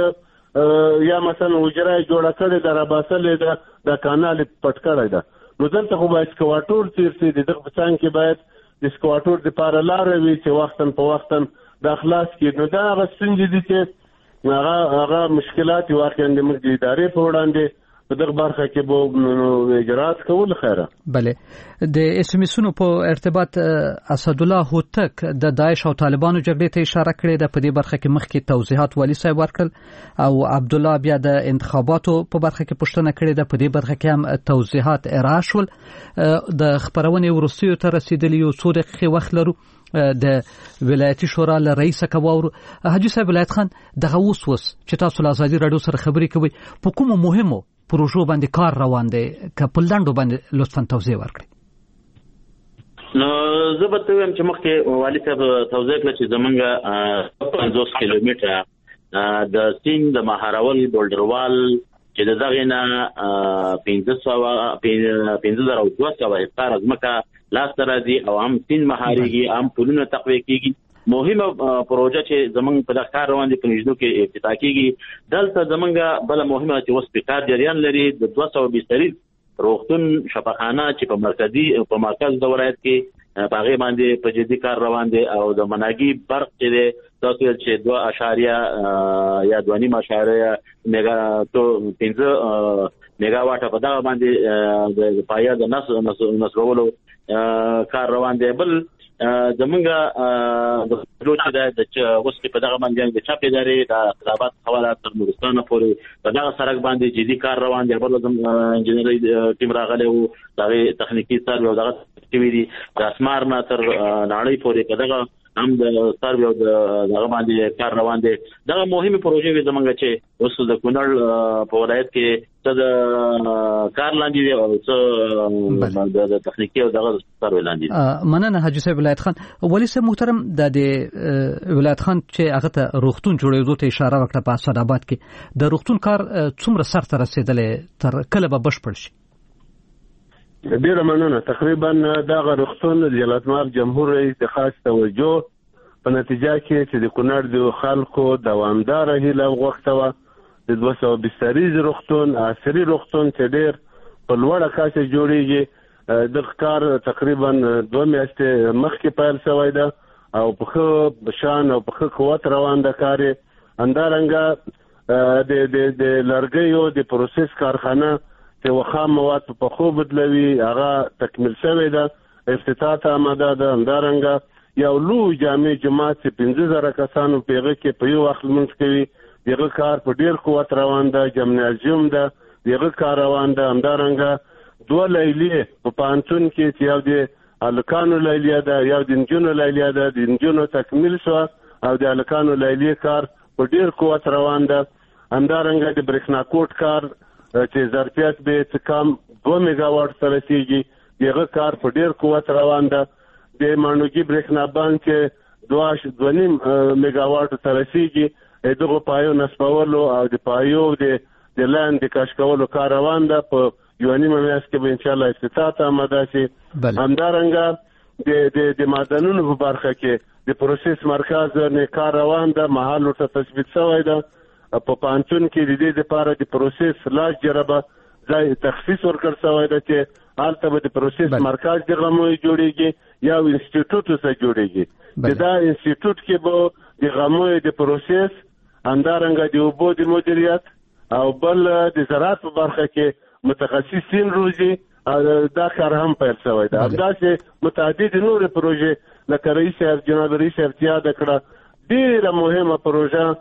یا مثلا حجره جوړه کړې ده راباسلې ده، د کانال پټ کړی ده. نو دلته خو باید سکواټور تیر شي، د دغه په څنګ کې باید د سکواټور دپاره لاره وي چې وختن په وختن دا خلاص کړي. نو دا هغه ستونزې دي چې هغه هغه مشکلات واقعا د موږ د ادارې په وړاندې په دغه برخه کې به اجرات کول خیره. بله د اس ام اسونو په ارتباط اسد الله هوتک د داعش او طالبانو جګړې ته اشاره کړې ده، په دې برخه کې مخکې توضیحات والي صاحب ورکړل او عبد الله بیا د انتخاباتو په برخه کې پوښتنه کړې ده، په دې برخه کې هم توضیحات ارائه شول. د خبرونې وروستیو ته رسیدلی یو څو دقیقې وخت لرو. د ولایتي شورا له رئیس کواور حاجی صاحب ولایت خان دغه اوس اوس چې تاسو له ازادي راډیو سره خبرې کوي په کومو مهمو پروژو باندې کار روان دی که په لنډو باندې لطفا توضیح ورکړئ. نو زه به ته وایم چې مخکې والي صاحب توضیح کړه چې زمونږ پنځوس کیلومتره د سیند د مهارول بولډروال چې د دغې نه پنځه سوه پنځه زره او دوه سوه هکتاره ځمکه لاسته راځي او هم سیند مهارېږي، هم پلونه تقویه کېږي. مهمه پروژه چې زمونږ په دغه کار روان دي په نږدې کې افتتاح کیږي. دلته زمونږ بل مهمه چې اوس په کار جریان لري د دوه سوه بستري روغتون شفاخانه چې په مرکزی په مرکز د ولایت کې په هغه باندې په جدي کار روان دي او د مناګي برق چې دی تاسو چې دوه اشاریه یا دوه نیم اشاریه میگا تو پنځه میگا واټه په دغه باندې د پایا د نس نسولو کار روان دی. بل زمونږ د لوچ د اوس په دغه باندې د چاپې لري د خرابات حواله تر نورستان پورې په دغه سړک باندې جدي کار روان دی. بل انجنیری ټیم راغلی وو دغه تخنیکی سر او دغه ټیوی دي د اسمار نه تر نړۍ پورې په دغه هم د سروي او دغه باندې کار روان دي. دغه مهمه پروژې وي زمونږ چې اوس د کونړ په ولایت کې څه د کار لاندې دي او څه د تخنیکی او دغه سروي لاندې دي. مننه حاجی صاحب ولایت خان. ولی صاحب محترم د ولایت خان چې هغه ته روغتون جوړېدو ته اشاره وکړه په اسداباد کې د روغتون کار څومره سر ته رسیدلې تر کله به بشپړ شي؟ ډیره مننه. تقریبا دغه روغتون د جلالتمآب جمهور رئیس د خاص توجه په نتیجه کې چې د کونړ د خلکو دوامداره هیله غوښته وه د دوه سوه بستریز روغتون عصري روغتون چې ډیر په لوړه کچه جوړیږي. دغه کار تقریبا دوه میاشتې مخکې پیل شوی ده او په ښه شان او په ښه قوت روان ده کار یې. همدارنګه د لرګیو د پروسس کارخانه چې وخام مواد په خو بدلوي هغه تکمیل شوی ده، افتتاح ته آماده ده. همدارنګه یو لوی جامع جماعت چې پنځه زره کسانو په هغه کې په یو وخت لمونځ کوي، دغه کار په ډیر قوت روان ده. جمنازیوم ده، دغه کار روان ده. همدارنګه دوه لیلیې په پانتون کې چې یو د الکانو لیلیه ده، یو د نجونو لیلیه ده. د نجونو تکمیل شو او د الکانو لیلیې کار په ډیر قوت روان ده. همدارنګه د برېښنا کوټ کار چې ظرفیت به څه کم دوه میگا واټ ته رسیږي، دغه کار په ډیر قوت روان ده. د ماڼوګي برېښنا بانک چې دوه دوه نیم میگا واټ ته رسیږي، دغه پایو نصبولو او د پایو د د لاندې د کش کولو کار روان ده. په یو نیمه میاشت کې به انشاءالله افتتاح ته آماده شي. همدارنګه د د د معدنونو په برخه کې د پروسس مرکز نه کار روان ده، محل ورته تثبیت شوی ده. په پانتون کې د دې لپاره د پروسس لاس جربه ځای تخصیص ورکړ شوی ده چې هلته به د پروسس مرکز د غموي جوړیږي یا انسټیټیوټ څخه جوړیږي. دا انسټیټیوټ کې به د غموي د پروسس، همدارنګه د اوبو د مدیریت او بل د زراعت په برخه کې متخصصین روزي. دا کار هم پیل شوی ده. همداسې متعدد نورې پروژې لکه رئیس صاحب جناب رئیس صاحب یاد کړه ډېره مهمه پروژه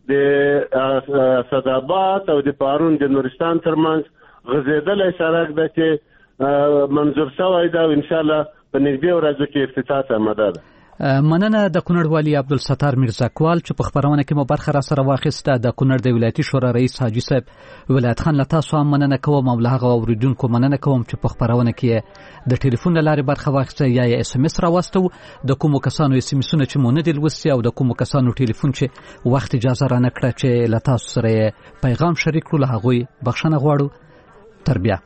د صدابات او د پارون د نورستان ترمنځ غځېدلی سړک ده چې منظور شوی ده او انشاءالله په نږدې ورځو کې افتتاح ته آماده ده. مننه د کونړ والي عبدالستار میرزاکوال چې په خبرونه کې مو برخه را سره واخیسته. د کونړ د ولایتي شورا رئیس حاجي صاحب ولایت خان له تاسو هم مننه کوم او له هغه اوریدونکو مننه کوم چې په خبرونه کې د ټلیفون له لارې برخه واخیسته یا یې اس ام اس راوستو. د کومو کسانو اس ام اسونه چې مو نه دي لوستي او د کومو کسانو ټلیفون چې وخت اجازه را نه کړه چې له تاسو سره پیغام شریک کړو، له هغوی بخښنه غواړو. تر بیا.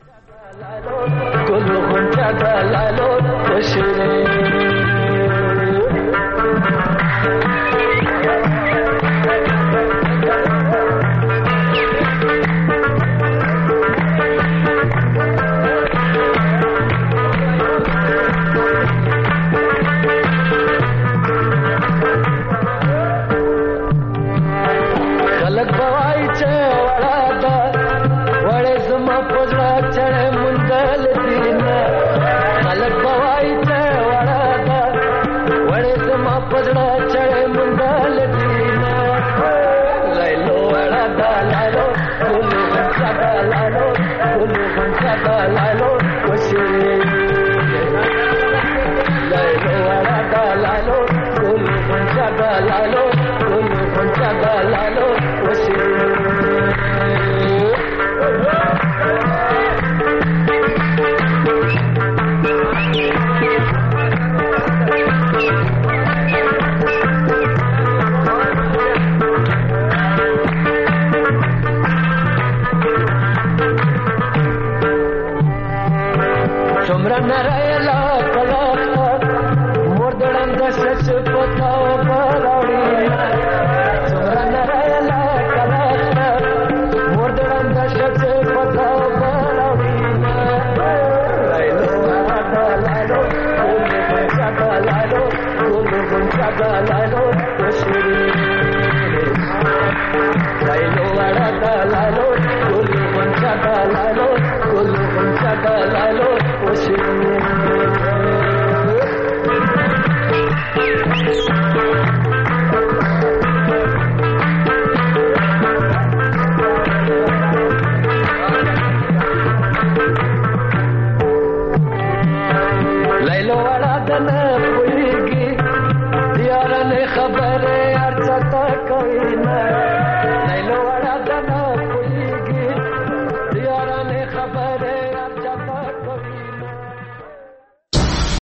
Murder and the Session ویلو وړه د نه پوهېږي یاره نه خبرې هر څه ته کوي نه